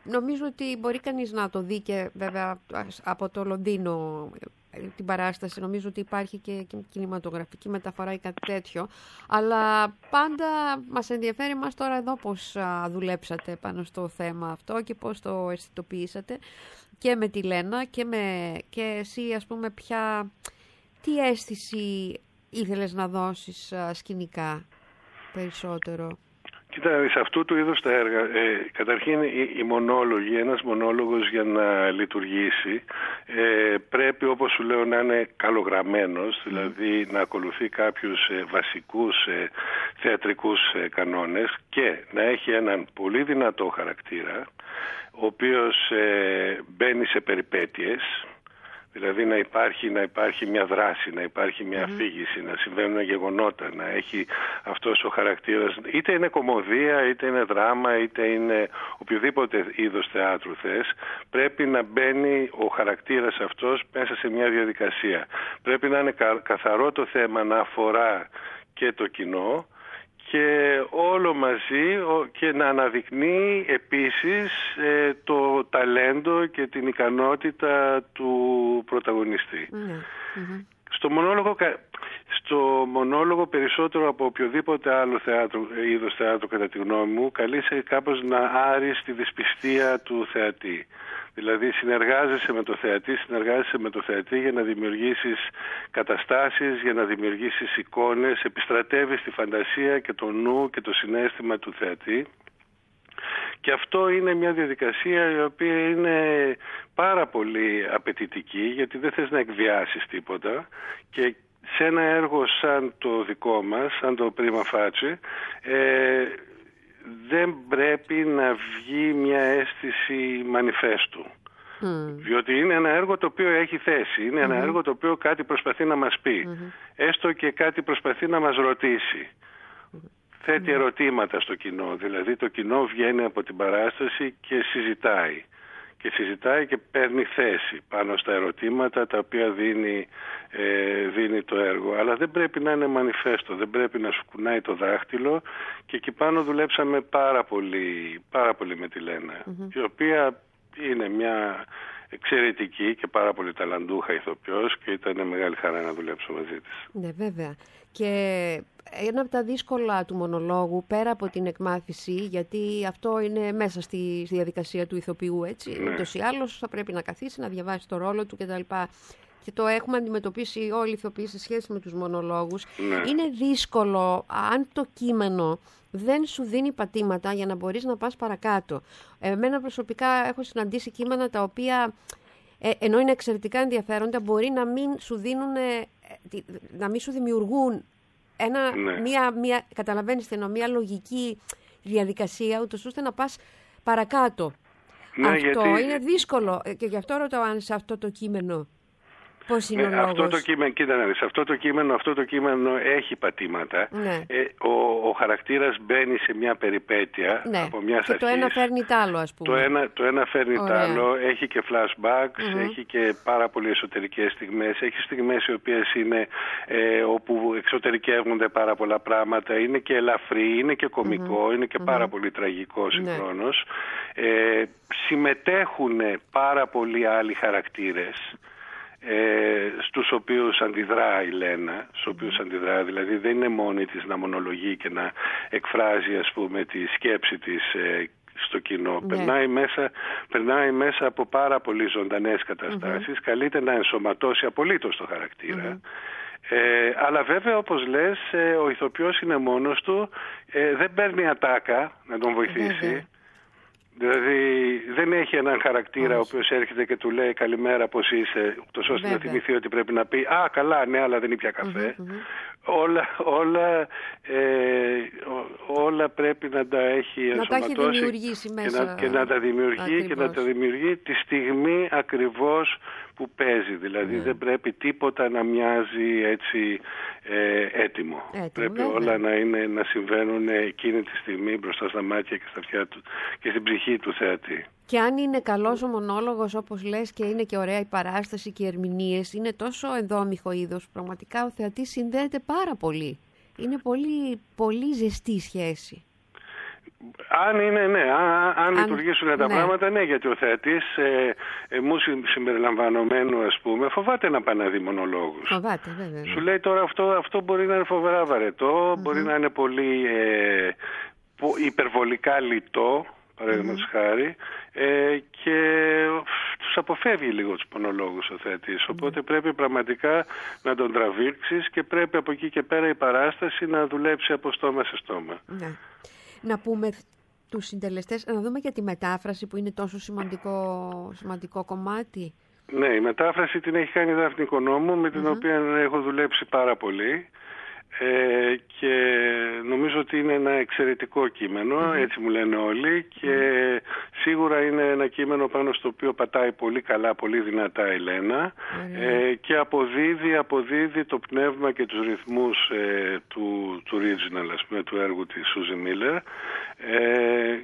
νομίζω ότι μπορεί κανείς να το δει και βέβαια από το Λονδίνο την παράσταση. Νομίζω ότι υπάρχει και κινηματογραφική μεταφορά ή κάτι τέτοιο. Αλλά πάντα μας ενδιαφέρει μας τώρα εδώ πώς δουλέψατε πάνω στο θέμα αυτό και πώς το αισθητοποιήσατε και με τη Λένα και, με, και εσύ, ας πούμε, ποια, τι αίσθηση ήθελες να δώσεις σκηνικά περισσότερο? Κοίτα, σε αυτού του είδους τα έργα, ε, καταρχήν οι, οι μονόλογοι, ένας μονόλογος για να λειτουργήσει ε, πρέπει, όπως σου λέω, να είναι καλογραμμένος, δηλαδή να ακολουθεί κάποιους ε, βασικούς ε, θεατρικούς ε, κανόνες και να έχει έναν πολύ δυνατό χαρακτήρα, ο οποίος ε, μπαίνει σε περιπέτειες. Δηλαδή να υπάρχει, να υπάρχει μια δράση, να υπάρχει μια αφήγηση, να συμβαίνουν γεγονότα, να έχει αυτός ο χαρακτήρας, είτε είναι κωμωδία, είτε είναι δράμα, είτε είναι οποιοδήποτε είδος θεάτρου θες, πρέπει να μπαίνει ο χαρακτήρας αυτός μέσα σε μια διαδικασία. Πρέπει να είναι καθαρό το θέμα, να αφορά και το κοινό και όλο μαζί και να αναδεικνύει επίσης ε, το ταλέντο και την ικανότητα του πρωταγωνιστή. Mm-hmm. Στο μονόλογο, στο μονόλογο περισσότερο από οποιοδήποτε άλλο θέατρο, είδος θεάτρου κατά τη γνώμη μου, καλείσαι κάπως να άρεις τη δυσπιστία του θεατή. Δηλαδή συνεργάζεσαι με το θεατή, συνεργάζεσαι με το θεατή για να δημιουργήσεις καταστάσεις, για να δημιουργήσεις εικόνες, επιστρατεύεις τη φαντασία και το νου και το συναίσθημα του θεατή. Και αυτό είναι μια διαδικασία η οποία είναι πάρα πολύ απαιτητική, γιατί δεν θες να εκβιάσεις τίποτα και σε ένα έργο σαν το δικό μας, σαν το Prima Facie, ε, δεν πρέπει να βγει μια αίσθηση μανιφέστου. Mm. Διότι είναι ένα έργο το οποίο έχει θέση. Είναι mm-hmm. ένα έργο το οποίο κάτι προσπαθεί να μας πει. Mm-hmm. Έστω και κάτι προσπαθεί να μας ρωτήσει. Mm-hmm. Θέτει ερωτήματα στο κοινό. Δηλαδή το κοινό βγαίνει από την παράσταση και συζητάει. Και συζητάει και παίρνει θέση πάνω στα ερωτήματα τα οποία δίνει, ε, δίνει το έργο. Αλλά δεν πρέπει να είναι μανιφέστο, δεν πρέπει να σου κουνάει το δάχτυλο και εκεί πάνω δουλέψαμε πάρα πολύ, πάρα πολύ με τη Λένα, mm-hmm. η οποία είναι μια εξαιρετική και πάρα πολύ ταλαντούχα ηθοποιός και ήταν μεγάλη χαρά να δουλέψω μαζί της. Ναι, βέβαια. Και ένα από τα δύσκολα του μονολόγου, πέρα από την εκμάθηση, γιατί αυτό είναι μέσα στη, στη διαδικασία του ηθοποιού, έτσι, ναι. Ούτως ή άλλως θα πρέπει να καθίσει, να διαβάσει το ρόλο του κτλ. Και το έχουμε αντιμετωπίσει όλοι οι ηθοποιοί σε σχέση με τους μονολόγους. Ναι. Είναι δύσκολο αν το κείμενο δεν σου δίνει πατήματα για να μπορείς να πας παρακάτω. Εμένα προσωπικά έχω συναντήσει κείμενα τα οποία, ε, ενώ είναι εξαιρετικά ενδιαφέροντα, μπορεί να μην σου δίνουν, ε, να μην σου δημιουργούν ένα, ναι. μία, μία, καταλαβαίνεις, μια λογική διαδικασία, ούτως ώστε να πας παρακάτω. Ναι, αυτό γιατί... είναι δύσκολο και γι' αυτό ρωτάω αν σε αυτό το κείμενο πώς είναι, ναι, ο αυτό το κείμενο, κοίτα να δεις, αυτό το κείμενο, αυτό το κείμενο έχει πατήματα. Ναι. Ε, ο, ο χαρακτήρας μπαίνει σε μια περιπέτεια, ναι, από μια και αρχής. Το ένα φέρνει τ' άλλο, ας πούμε. Το ένα, το ένα φέρνει τ' άλλο, έχει και flashbacks, mm-hmm. έχει και πάρα πολύ εσωτερικές στιγμές, έχει στιγμές οι οποίες είναι ε, όπου εξωτερικεύονται πάρα πολλά πράγματα, είναι και ελαφρύ, είναι και κωμικό, mm-hmm. είναι και πάρα mm-hmm. πολύ τραγικό συγχρόνως. Ναι. Ε, συμμετέχουν πάρα πολλοί άλλοι χαρακτήρες. Ε, στους οποίους αντιδρά η Λένα, στους οποίους αντιδρά, δηλαδή δεν είναι μόνη της να μονολογεί και να εκφράζει, ας πούμε, τη σκέψη της ε, στο κοινό. Ναι. Περνάει, μέσα, περνάει μέσα από πάρα πολύ ζωντανές καταστάσεις, mm-hmm. καλείται να ενσωματώσει απολύτως το χαρακτήρα. Mm-hmm. Ε, αλλά βέβαια, όπως λες, ε, ο ηθοποιός είναι μόνος του, ε, δεν παίρνει ατάκα να τον βοηθήσει. Mm-hmm. Δηλαδή δεν έχει έναν χαρακτήρα oh. ο οποίος έρχεται και του λέει καλημέρα πώς είσαι, ούτως ώστε να θυμηθεί ότι πρέπει να πει «Α, καλά, ναι, αλλά δεν ήπια καφέ». Mm-hmm. Όλα, όλα, ε, όλα πρέπει να τα έχει να ενσωματώσει τα έχει δημιουργήσει μέσα. Και, να, και να τα δημιουργεί ακριβώς. Και να τα δημιουργεί τη στιγμή ακριβώς που παίζει. Δηλαδή mm. δεν πρέπει τίποτα να μοιάζει έτσι ε, έτοιμο. έτοιμο. Πρέπει βέβαια. όλα να, είναι, να συμβαίνουν εκείνη τη στιγμή μπροστά στα μάτια και στα αυτιά του και στην ψυχή του θεατή. Και αν είναι καλός ο μονόλογος, όπως λες, και είναι και ωραία η παράσταση και οι ερμηνείες, είναι τόσο ενδόμηχο είδος, πραγματικά ο θεατής συνδέεται πάρα πολύ. Είναι πολύ, πολύ ζεστή σχέση. Αν είναι, ναι, αν, αν λειτουργήσουν τα ναι. πράγματα, ναι, γιατί ο θεατής, ε, ε, μου συμπεριλαμβανομένου, ας πούμε, φοβάται να πάει να δει μονολόγους. Φοβάται, βέβαια. Ναι. Σου λέει τώρα αυτό, αυτό μπορεί να είναι φοβερά βαρετό, mm-hmm. μπορεί να είναι πολύ ε, υπερβολικά λιτό, παραδείγματος mm-hmm. χάρη, ε, και τους αποφεύγει λίγο τους μονολόγους ο θεατής. Mm-hmm. Οπότε πρέπει πραγματικά να τον τραβήξεις και πρέπει από εκεί και πέρα η παράσταση να δουλέψει από στόμα σε στόμα. Ναι. Να πούμε τους συντελεστές, να δούμε και τη μετάφραση που είναι τόσο σημαντικό, σημαντικό κομμάτι. Ναι, η μετάφραση την έχει κάνει η Δάφνη Οικονόμου, με την mm-hmm. οποία έχω δουλέψει πάρα πολύ. Ε, και νομίζω ότι είναι ένα εξαιρετικό κείμενο, mm-hmm. έτσι μου λένε όλοι, και mm-hmm. σίγουρα είναι ένα κείμενο πάνω στο οποίο πατάει πολύ καλά, πολύ δυνατά η Λένα mm-hmm. ε, και αποδίδει, αποδίδει το πνεύμα και τους ρυθμούς ε, του, του original, ας πούμε, του έργου της Σούζι Μίλλερ, ε,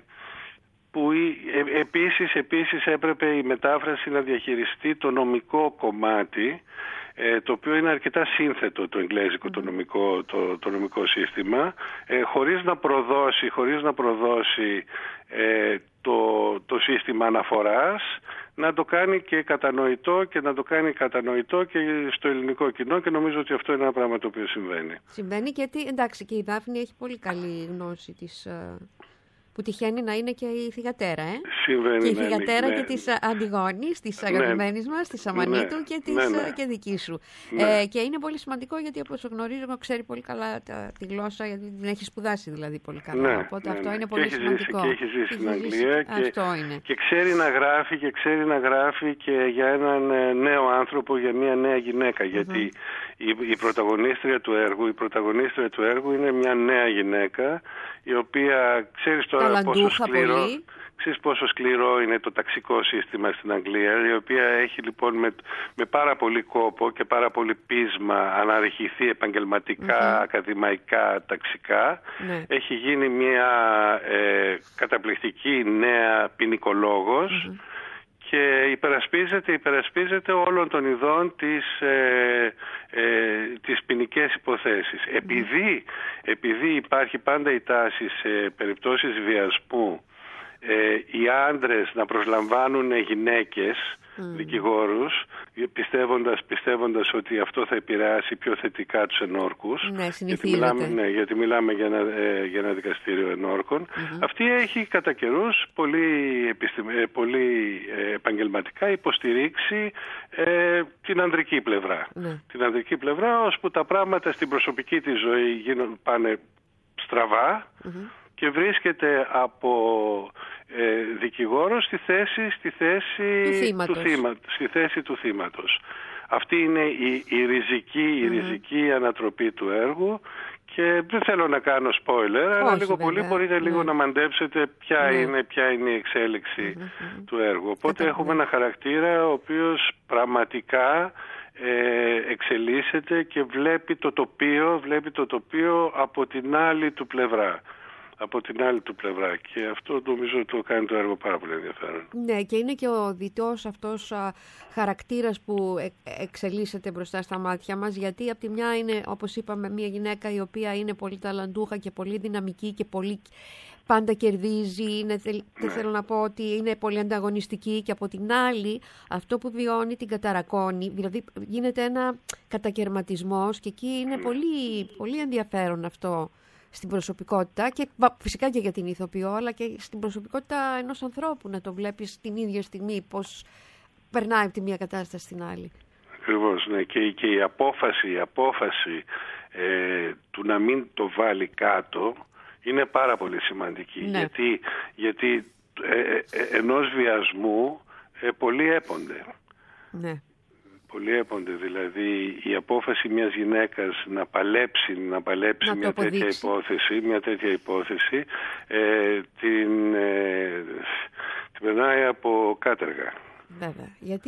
που ε, επίσης, επίσης έπρεπε η μετάφραση να διαχειριστεί το νομικό κομμάτι, Ε, το οποίο είναι αρκετά σύνθετο το εγγλέζικο, το νομικό, το, το νομικό σύστημα, ε, χωρίς να προδώσει, χωρίς να προδώσει ε, το, το σύστημα αναφοράς, να το κάνει και κατανοητό και να το κάνει κατανοητό και στο ελληνικό κοινό, και νομίζω ότι αυτό είναι ένα πράγμα το οποίο συμβαίνει. Συμβαίνει, γιατί εντάξει, και η Δάφνη έχει πολύ καλή γνώση της... που τυχαίνει να είναι και η θυγατέρα, ε? Συμβαίνει, και η ναι, θυγατέρα ναι, και ναι. της Αντιγόνης, της αγαπημένης μας, της Αμανίτου ναι, και της ναι, ναι. και δική σου. Ναι. Ε, και είναι πολύ σημαντικό, γιατί όπως γνωρίζω, ξέρει πολύ καλά τα, τη γλώσσα, γιατί την έχει σπουδάσει δηλαδή πολύ καλά. Ναι, Οπότε ναι, αυτό ναι. είναι και πολύ έχει σημαντικό. Ζήσει, και έχει ζήσει στην Αγγλία και, αυτό είναι. και ξέρει να γράφει και ξέρει να γράφει και για έναν νέο άνθρωπο, για μια νέα γυναίκα. Mm-hmm. Γιατί η, η πρωταγωνίστρια του έργου, η πρωταγωνίστρια του έργου είναι μια νέα γυναίκα, η οποία ξέρεις τώρα πόσο σκληρό, ξέρεις πόσο σκληρό είναι το ταξικό σύστημα στην Αγγλία, η οποία έχει λοιπόν με, με πάρα πολύ κόπο και πάρα πολύ πείσμα αναρριχηθεί επαγγελματικά, mm-hmm. ακαδημαϊκά, ταξικά. Mm-hmm. Έχει γίνει μια ε, καταπληκτική νέα ποινικολόγος, mm-hmm. και υπερασπίζεται, υπερασπίζεται όλων των ειδών τις, ε, ε, τις ποινικές υποθέσεις. Mm. Επειδή, επειδή υπάρχει πάντα η τάση σε περιπτώσεις βιασμού ε, οι άντρες να προσλαμβάνουν γυναίκες mm. δικηγόρους, πιστεύοντας, πιστεύοντας ότι αυτό θα επηρεάσει πιο θετικά τους ενόρκους. Ναι, γιατί μιλάμε, ναι, γιατί μιλάμε για ένα, ε, για ένα δικαστήριο ενόρκων. Mm-hmm. Αυτή έχει κατά καιρούς πολύ, επιστημε, πολύ ε, επαγγελματικά υποστηρίξει ε, την ανδρική πλευρά. Mm. Την ανδρική πλευρά, ώσπου τα πράγματα στην προσωπική της ζωή γίνουν, πάνε στραβά, mm-hmm. και βρίσκεται από ε, δικηγόρο στη θέση, στη θέση του θύματος. Του θύμα, στη θέση του θύματος. Αυτή είναι η, η ριζική, η ριζική mm-hmm. ανατροπή του έργου, και δεν θέλω να κάνω spoiler, όχι, αλλά λίγο βέβαια. Πολύ μπορείτε λίγο ναι. να μαντέψετε ποια, ναι. είναι, ποια είναι η εξέλιξη mm-hmm. του έργου. Οπότε έχουμε ένα χαρακτήρα ο οποίος πραγματικά ε, εξελίσσεται και βλέπει το τοπίο, βλέπει το τοπίο από την άλλη του πλευρά. από την άλλη του πλευρά, και αυτό νομίζω το κάνει το έργο πάρα πολύ ενδιαφέρον. Ναι, και είναι και ο διτός αυτός α, χαρακτήρας που ε, εξελίσσεται μπροστά στα μάτια μας, γιατί από τη μια είναι, όπως είπαμε, μια γυναίκα η οποία είναι πολύ ταλαντούχα και πολύ δυναμική και πολύ πάντα κερδίζει, είναι, ναι. θέλω να πω ότι είναι πολύ ανταγωνιστική, και από την άλλη αυτό που βιώνει την καταρακώνει, δηλαδή γίνεται ένα κατακαιρματισμός, και εκεί είναι ναι. πολύ, πολύ ενδιαφέρον αυτό στην προσωπικότητα, και φυσικά και για την ηθοποιό, αλλά και στην προσωπικότητα ενός ανθρώπου, να το βλέπεις την ίδια στιγμή πώς περνάει από τη μία κατάσταση στην άλλη. Ακριβώς, ναι. Και, και η απόφαση, η απόφαση ε, του να μην το βάλει κάτω είναι πάρα πολύ σημαντική. Ναι. Γιατί, γιατί ε, ε, ενός βιασμού ε, πολλοί έπονται. Ναι. Πολλοί έπονται, δηλαδή η απόφαση μιας γυναίκας να παλέψει, να παλέψει να μια, τέτοια υπόθεση, μια τέτοια υπόθεση ε, την, ε, την περνάει από κάτεργα. Βέβαια, γιατί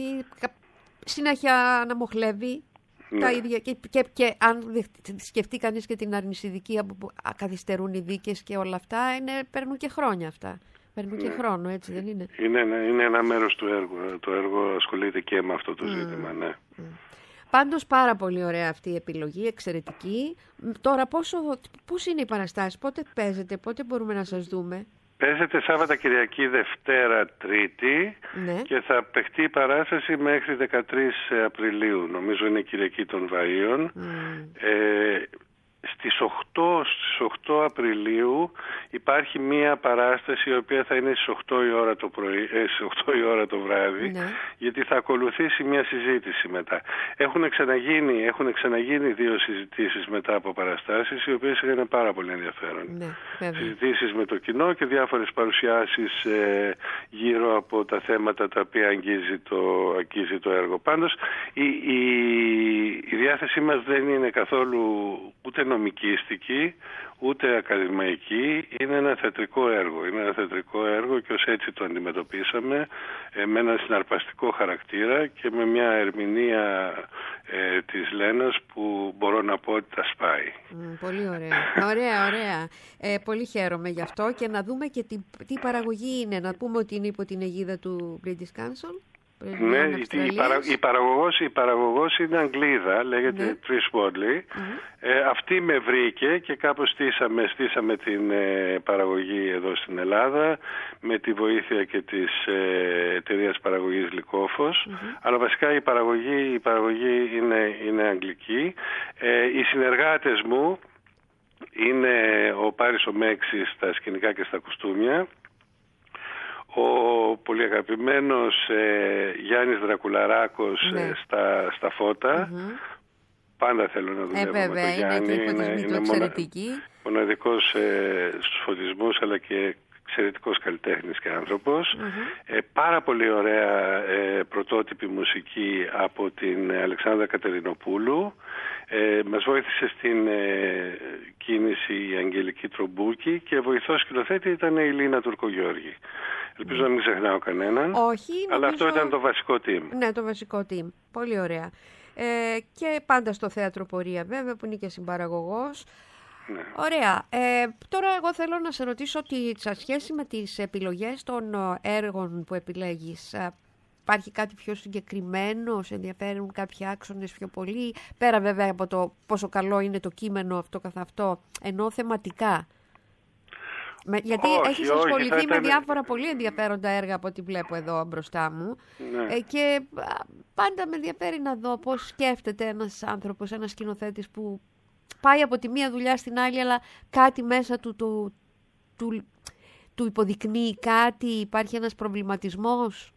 συνέχεια να μοχλεύει ναι. τα ίδια, και, και, και αν σκεφτεί κανείς και την αρνησιδική που καθυστερούν οι δίκες και όλα αυτά, είναι, παίρνουν και χρόνια αυτά. Παίρνουν και ναι. χρόνο, έτσι δεν είναι? Είναι, είναι ένα μέρος του έργου. Το έργο ασχολείται και με αυτό το mm. ζήτημα, ναι. Mm. Πάντως πάρα πολύ ωραία αυτή η επιλογή, εξαιρετική. Τώρα πόσο, πώς είναι οι παραστάσεις, πότε παίζετε, πότε μπορούμε να σας δούμε? Παίζεται Σάββατα, Κυριακή, Δευτέρα, Τρίτη, Ναι. και θα παιχτεί η παράσταση μέχρι δεκατρείς Απριλίου. Νομίζω είναι η Κυριακή των Βαΐων. Mm. Ε, Στις οκτώ, στις οκτώ Απριλίου υπάρχει μία παράσταση η οποία θα είναι στις οκτώ η ώρα το, πρωί, ε, στις οκτώ η ώρα το βράδυ, Ναι. γιατί θα ακολουθήσει μία συζήτηση μετά. Έχουν ξαναγίνει, έχουν ξαναγίνει δύο συζητήσεις μετά από παραστάσεις, οι οποίες είναι πάρα πολύ ενδιαφέρον. Ναι, βέβαια. Συζητήσεις με το κοινό και διάφορες παρουσιάσεις ε, γύρω από τα θέματα τα οποία αγγίζει το, αγγίζει το έργο. Πάντως η, η, η διάθεσή μας δεν είναι καθόλου ούτε νομικίστικη, ούτε ακαδημαϊκή. Είναι ένα θεατρικό έργο. Είναι ένα θεατρικό έργο και ως έτσι το αντιμετωπίσαμε, ε, με ένα συναρπαστικό χαρακτήρα και με μια ερμηνεία ε, της Λένας που μπορώ να πω ότι τα σπάει. Mm, πολύ ωραία. Ωραία, ωραία. Ε, πολύ χαίρομαι γι' αυτό, και να δούμε και τι, τι παραγωγή είναι. Να πούμε ότι είναι υπό την αιγίδα του British Council. Ναι, η, παρα, η, παραγωγός, η παραγωγός είναι Αγγλίδα, λέγεται Ναι. Trish Wadley. Mm-hmm. Ε, αυτή με βρήκε και κάπως στήσαμε, στήσαμε την ε, παραγωγή εδώ στην Ελλάδα με τη βοήθεια και της ε, εταιρείας παραγωγής Λυκόφος. Mm-hmm. Αλλά βασικά η παραγωγή, η παραγωγή είναι, είναι αγγλική. Ε, οι συνεργάτες μου είναι ο Πάρης ο Μέξης στα σκηνικά και στα κουστούμια, ο πολύ αγαπημένος ε, Γιάννης Δρακουλαράκος, ναι. ε, στα, στα φώτα. Mm-hmm. Πάντα θέλω να δουλεύω ε, με βέβαια, τον Γιάννη. Είναι, είναι, είναι, είναι εξαιρετική. Μοναδικός ε, στους φωτισμούς, αλλά και εξαιρετικός καλλιτέχνης και άνθρωπος. Mm-hmm. Ε, πάρα πολύ ωραία ε, πρωτότυπη μουσική από την Αλεξάνδρα Κατερινοπούλου. Ε, μας βοήθησε στην ε, κίνηση η Αγγελική Τρομπούκη και βοηθός σκηνοθέτη ήταν η Λίνα Τουρκογιώργη. Ελπίζω να μην ξεχνάω κανέναν. Όχι, αλλά νομίζω... αυτό ήταν το βασικό team. Ναι, το βασικό team. Πολύ ωραία. Ε, και πάντα στο Θέατρο Πορεία, βέβαια, που είναι και συμπαραγωγός. Ναι. Ωραία. Ε, τώρα εγώ θέλω να σε ρωτήσω ότι σε σχέση με τις επιλογές των έργων που επιλέγεις, ε, υπάρχει κάτι πιο συγκεκριμένο, σε ενδιαφέρουν κάποιοι άξονες πιο πολύ, πέρα βέβαια από το πόσο καλό είναι το κείμενο αυτό καθ' αυτό, ενώ θεματικά? Με, γιατί όχι, έχεις όχι, ασχοληθεί ήταν... με διάφορα πολύ ενδιαφέροντα έργα από ό,τι βλέπω εδώ μπροστά μου. Ναι. Ε, και α, πάντα με ενδιαφέρει να δω πώς σκέφτεται ένας άνθρωπος, ένας σκηνοθέτης που πάει από τη μία δουλειά στην άλλη, αλλά κάτι μέσα του, του, του, του υποδεικνύει κάτι, υπάρχει ένας προβληματισμός.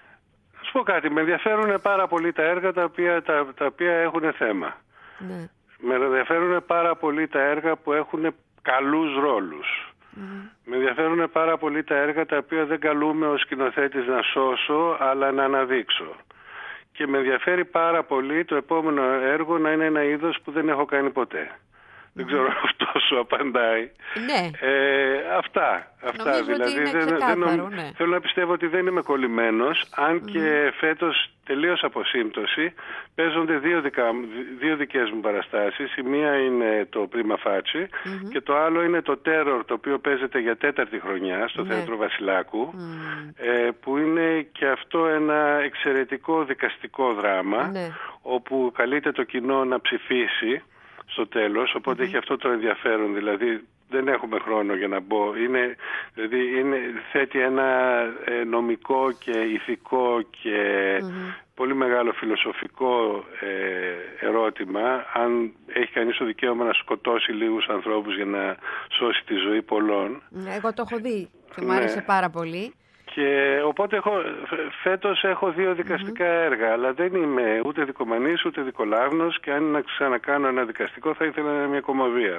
Να σου πω κάτι, με ενδιαφέρουν πάρα πολύ τα έργα τα οποία, τα, τα οποία έχουν θέμα. Ναι. Με ενδιαφέρουν πάρα πολύ τα έργα που έχουν καλούς ρόλους. Mm. Με ενδιαφέρουν πάρα πολύ τα έργα τα οποία δεν καλούμε ως σκηνοθέτης να σώσω, αλλά να αναδείξω. Και με ενδιαφέρει πάρα πολύ το επόμενο έργο να είναι ένα είδος που δεν έχω κάνει ποτέ. Mm. Δεν ξέρω αν αυτό σου απαντάει. Ναι. Ε, αυτά. αυτά νομίζω δηλαδή, ότι είναι δεν, ξεκάθαρο, δεν, ναι. Θέλω να πιστεύω ότι δεν είμαι κολλημένος, αν mm. και φέτος τελείως από σύμπτωση παίζονται δύο, δικα, δύο δικές μου παραστάσεις. Η μία είναι το Prima Facie mm-hmm. και το άλλο είναι το Terror, το οποίο παίζεται για τέταρτη χρονιά στο ναι. Θέατρο Βασιλάκου, mm. ε, που είναι και αυτό ένα εξαιρετικό δικαστικό δράμα, ναι. όπου καλείται το κοινό να ψηφίσει στο τέλος, οπότε mm-hmm. έχει αυτό το ενδιαφέρον, δηλαδή δεν έχουμε χρόνο για να μπω, είναι, δηλαδή είναι, θέτει ένα ε, νομικό και ηθικό και mm-hmm. πολύ μεγάλο φιλοσοφικό ε, ερώτημα, αν έχει κανείς το δικαίωμα να σκοτώσει λίγους ανθρώπους για να σώσει τη ζωή πολλών. Εγώ το έχω δει και μου άρεσε ναι. πάρα πολύ. Και οπότε έχω, φέτος έχω δύο δικαστικά mm-hmm. έργα, αλλά δεν είμαι ούτε δικομανής ούτε δικολάβνος, και αν να ξανακάνω ένα δικαστικό θα ήθελα να είναι μια κωμωδία.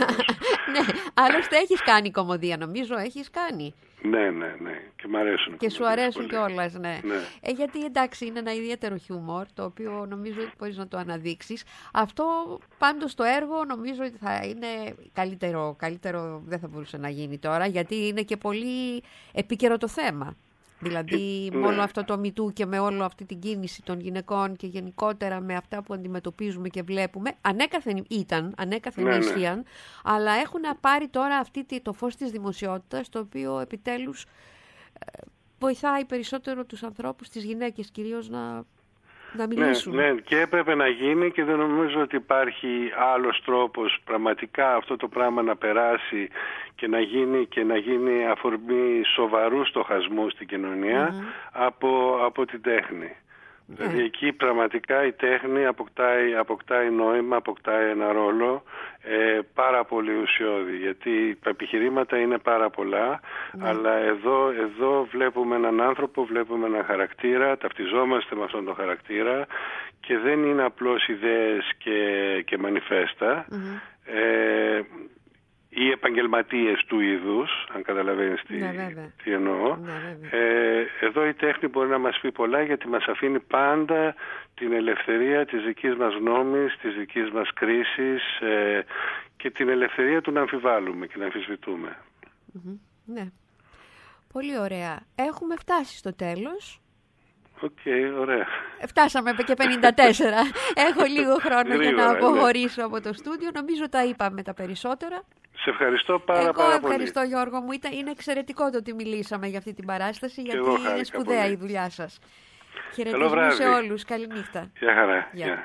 Ναι, άλλωστε έχεις κάνει κωμωδία, νομίζω έχεις κάνει. Ναι, ναι, ναι. Και μου αρέσουν. Και σου αρέσουν κιόλας, ναι. ναι. Ε, γιατί εντάξει είναι ένα ιδιαίτερο χιούμορ, το οποίο νομίζω ότι μπορείς να το αναδείξεις. Αυτό πάντως το έργο νομίζω ότι θα είναι καλύτερο, καλύτερο δεν θα μπορούσε να γίνει τώρα, γιατί είναι και πολύ επίκαιρο το θέμα. Δηλαδή με όλο αυτό το μητού και με όλη αυτή την κίνηση των γυναικών και γενικότερα με αυτά που αντιμετωπίζουμε και βλέπουμε, ανέκαθεν ήταν, ανέκαθεν ναι, ίσχυαν, ναι. αλλά έχουν πάρει τώρα αυτή το φως της δημοσιότητας, το οποίο επιτέλους ε, βοηθάει περισσότερο τους ανθρώπους, τις γυναίκες κυρίως, να, να μιλήσουν. Ναι, ναι, και έπρεπε να γίνει και δεν νομίζω ότι υπάρχει άλλος τρόπος πραγματικά αυτό το πράγμα να περάσει και να γίνει, και να γίνει αφορμή σοβαρού στοχασμού στην κοινωνία mm-hmm. από, από την τέχνη. Yeah. Δηλαδή εκεί πραγματικά η τέχνη αποκτάει, αποκτάει νόημα, αποκτάει ένα ρόλο ε, πάρα πολύ ουσιώδη, γιατί τα επιχειρήματα είναι πάρα πολλά, yeah. αλλά εδώ, εδώ βλέπουμε έναν άνθρωπο, βλέπουμε έναν χαρακτήρα, ταυτιζόμαστε με αυτόν τον χαρακτήρα και δεν είναι απλώς ιδέες και, και μανιφέστα. Mm-hmm. ε, οι επαγγελματίες του είδους, αν καταλαβαίνεις τι, ναι, τι εννοώ. Ναι, ε, εδώ η τέχνη μπορεί να μας πει πολλά, γιατί μας αφήνει πάντα την ελευθερία της δικής μας γνώμης, της δικής μας κρίσης ε, και την ελευθερία του να αμφιβάλλουμε και να αμφισβητούμε. Mm-hmm. Ναι. Πολύ ωραία. Έχουμε φτάσει στο τέλος. Οκ, okay, ωραία. Φτάσαμε και πενήντα τέσσερα. Έχω λίγο χρόνο για να αποχωρήσω ναι. από το στούντιο. Νομίζω τα είπαμε τα περισσότερα. Σε ευχαριστώ πάρα, Εγώ πάρα πολύ. Εγώ ευχαριστώ, Γιώργο μου. Ήταν, είναι εξαιρετικό το ότι μιλήσαμε για αυτή την παράσταση, γιατί είναι σπουδαία πολύ. Η δουλειά σας. Χαιρετισμού σε όλους. Καληνύχτα. Γεια χαρά. Γεια. Γεια.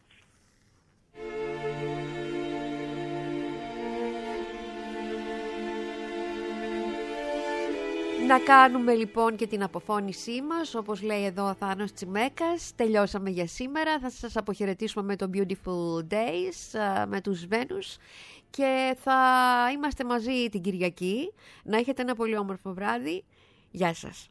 Να κάνουμε λοιπόν και την αποφώνησή μας, όπως λέει εδώ ο Θάνος Τσιμέκας. Τελειώσαμε για σήμερα. Θα σας αποχαιρετήσουμε με το Beautiful Days, με τους Βένους, και θα είμαστε μαζί την Κυριακή. Να έχετε ένα πολύ όμορφο βράδυ. Γεια σας.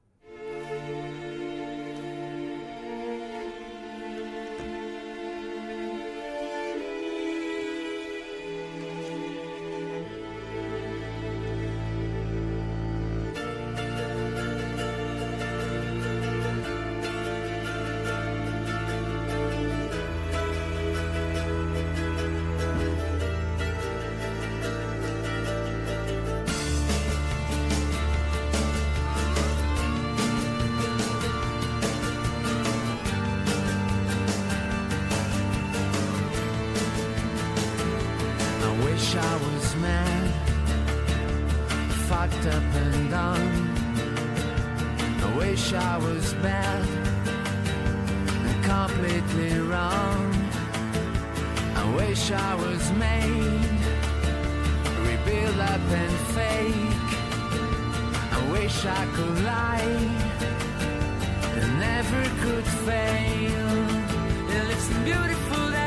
I was mad, fucked up and done. I wish I was bad and completely wrong. I wish I was made, rebuild up and fake. I wish I could lie and never could fail. And it's a beautiful day.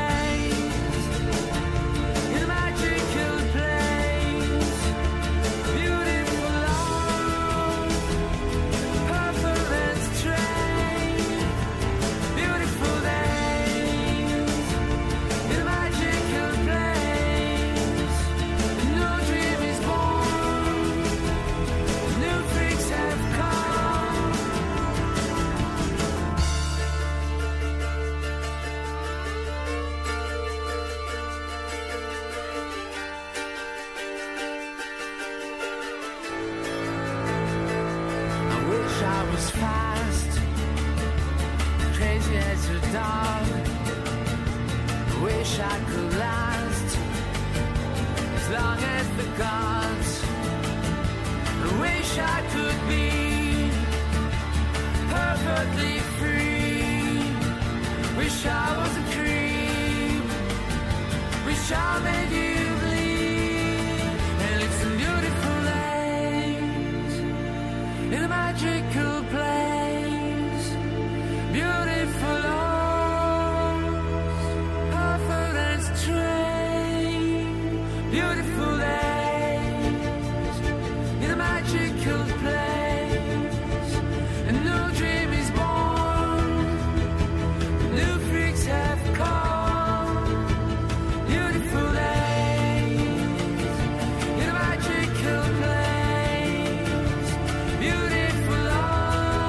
Fast, crazy as a dog. Wish I could last as long as the gods. I wish I could be perfectly free. Wish I was a creep. Wish I made you bleed. And it's a beautiful days in a magical place, beautiful lost, perfect and strange, beautiful days in a magical place. A new dream is born, new freaks have come, beautiful days in a magical place, beautiful lost.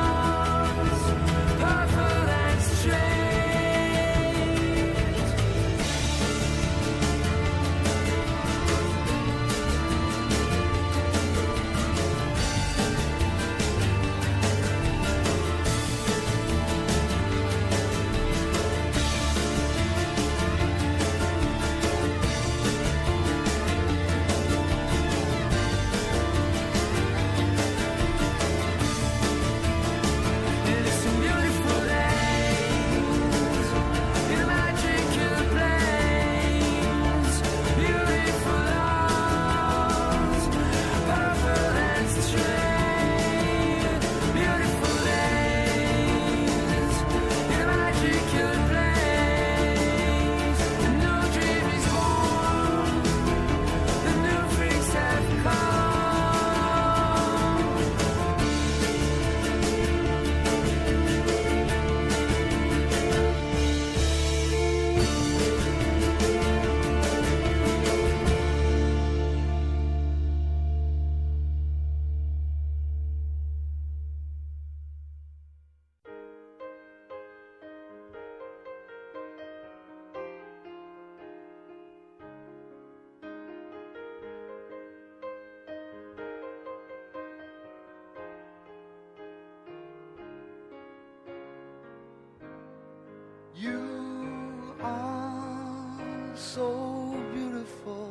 so beautiful.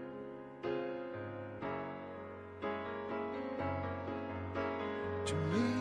To me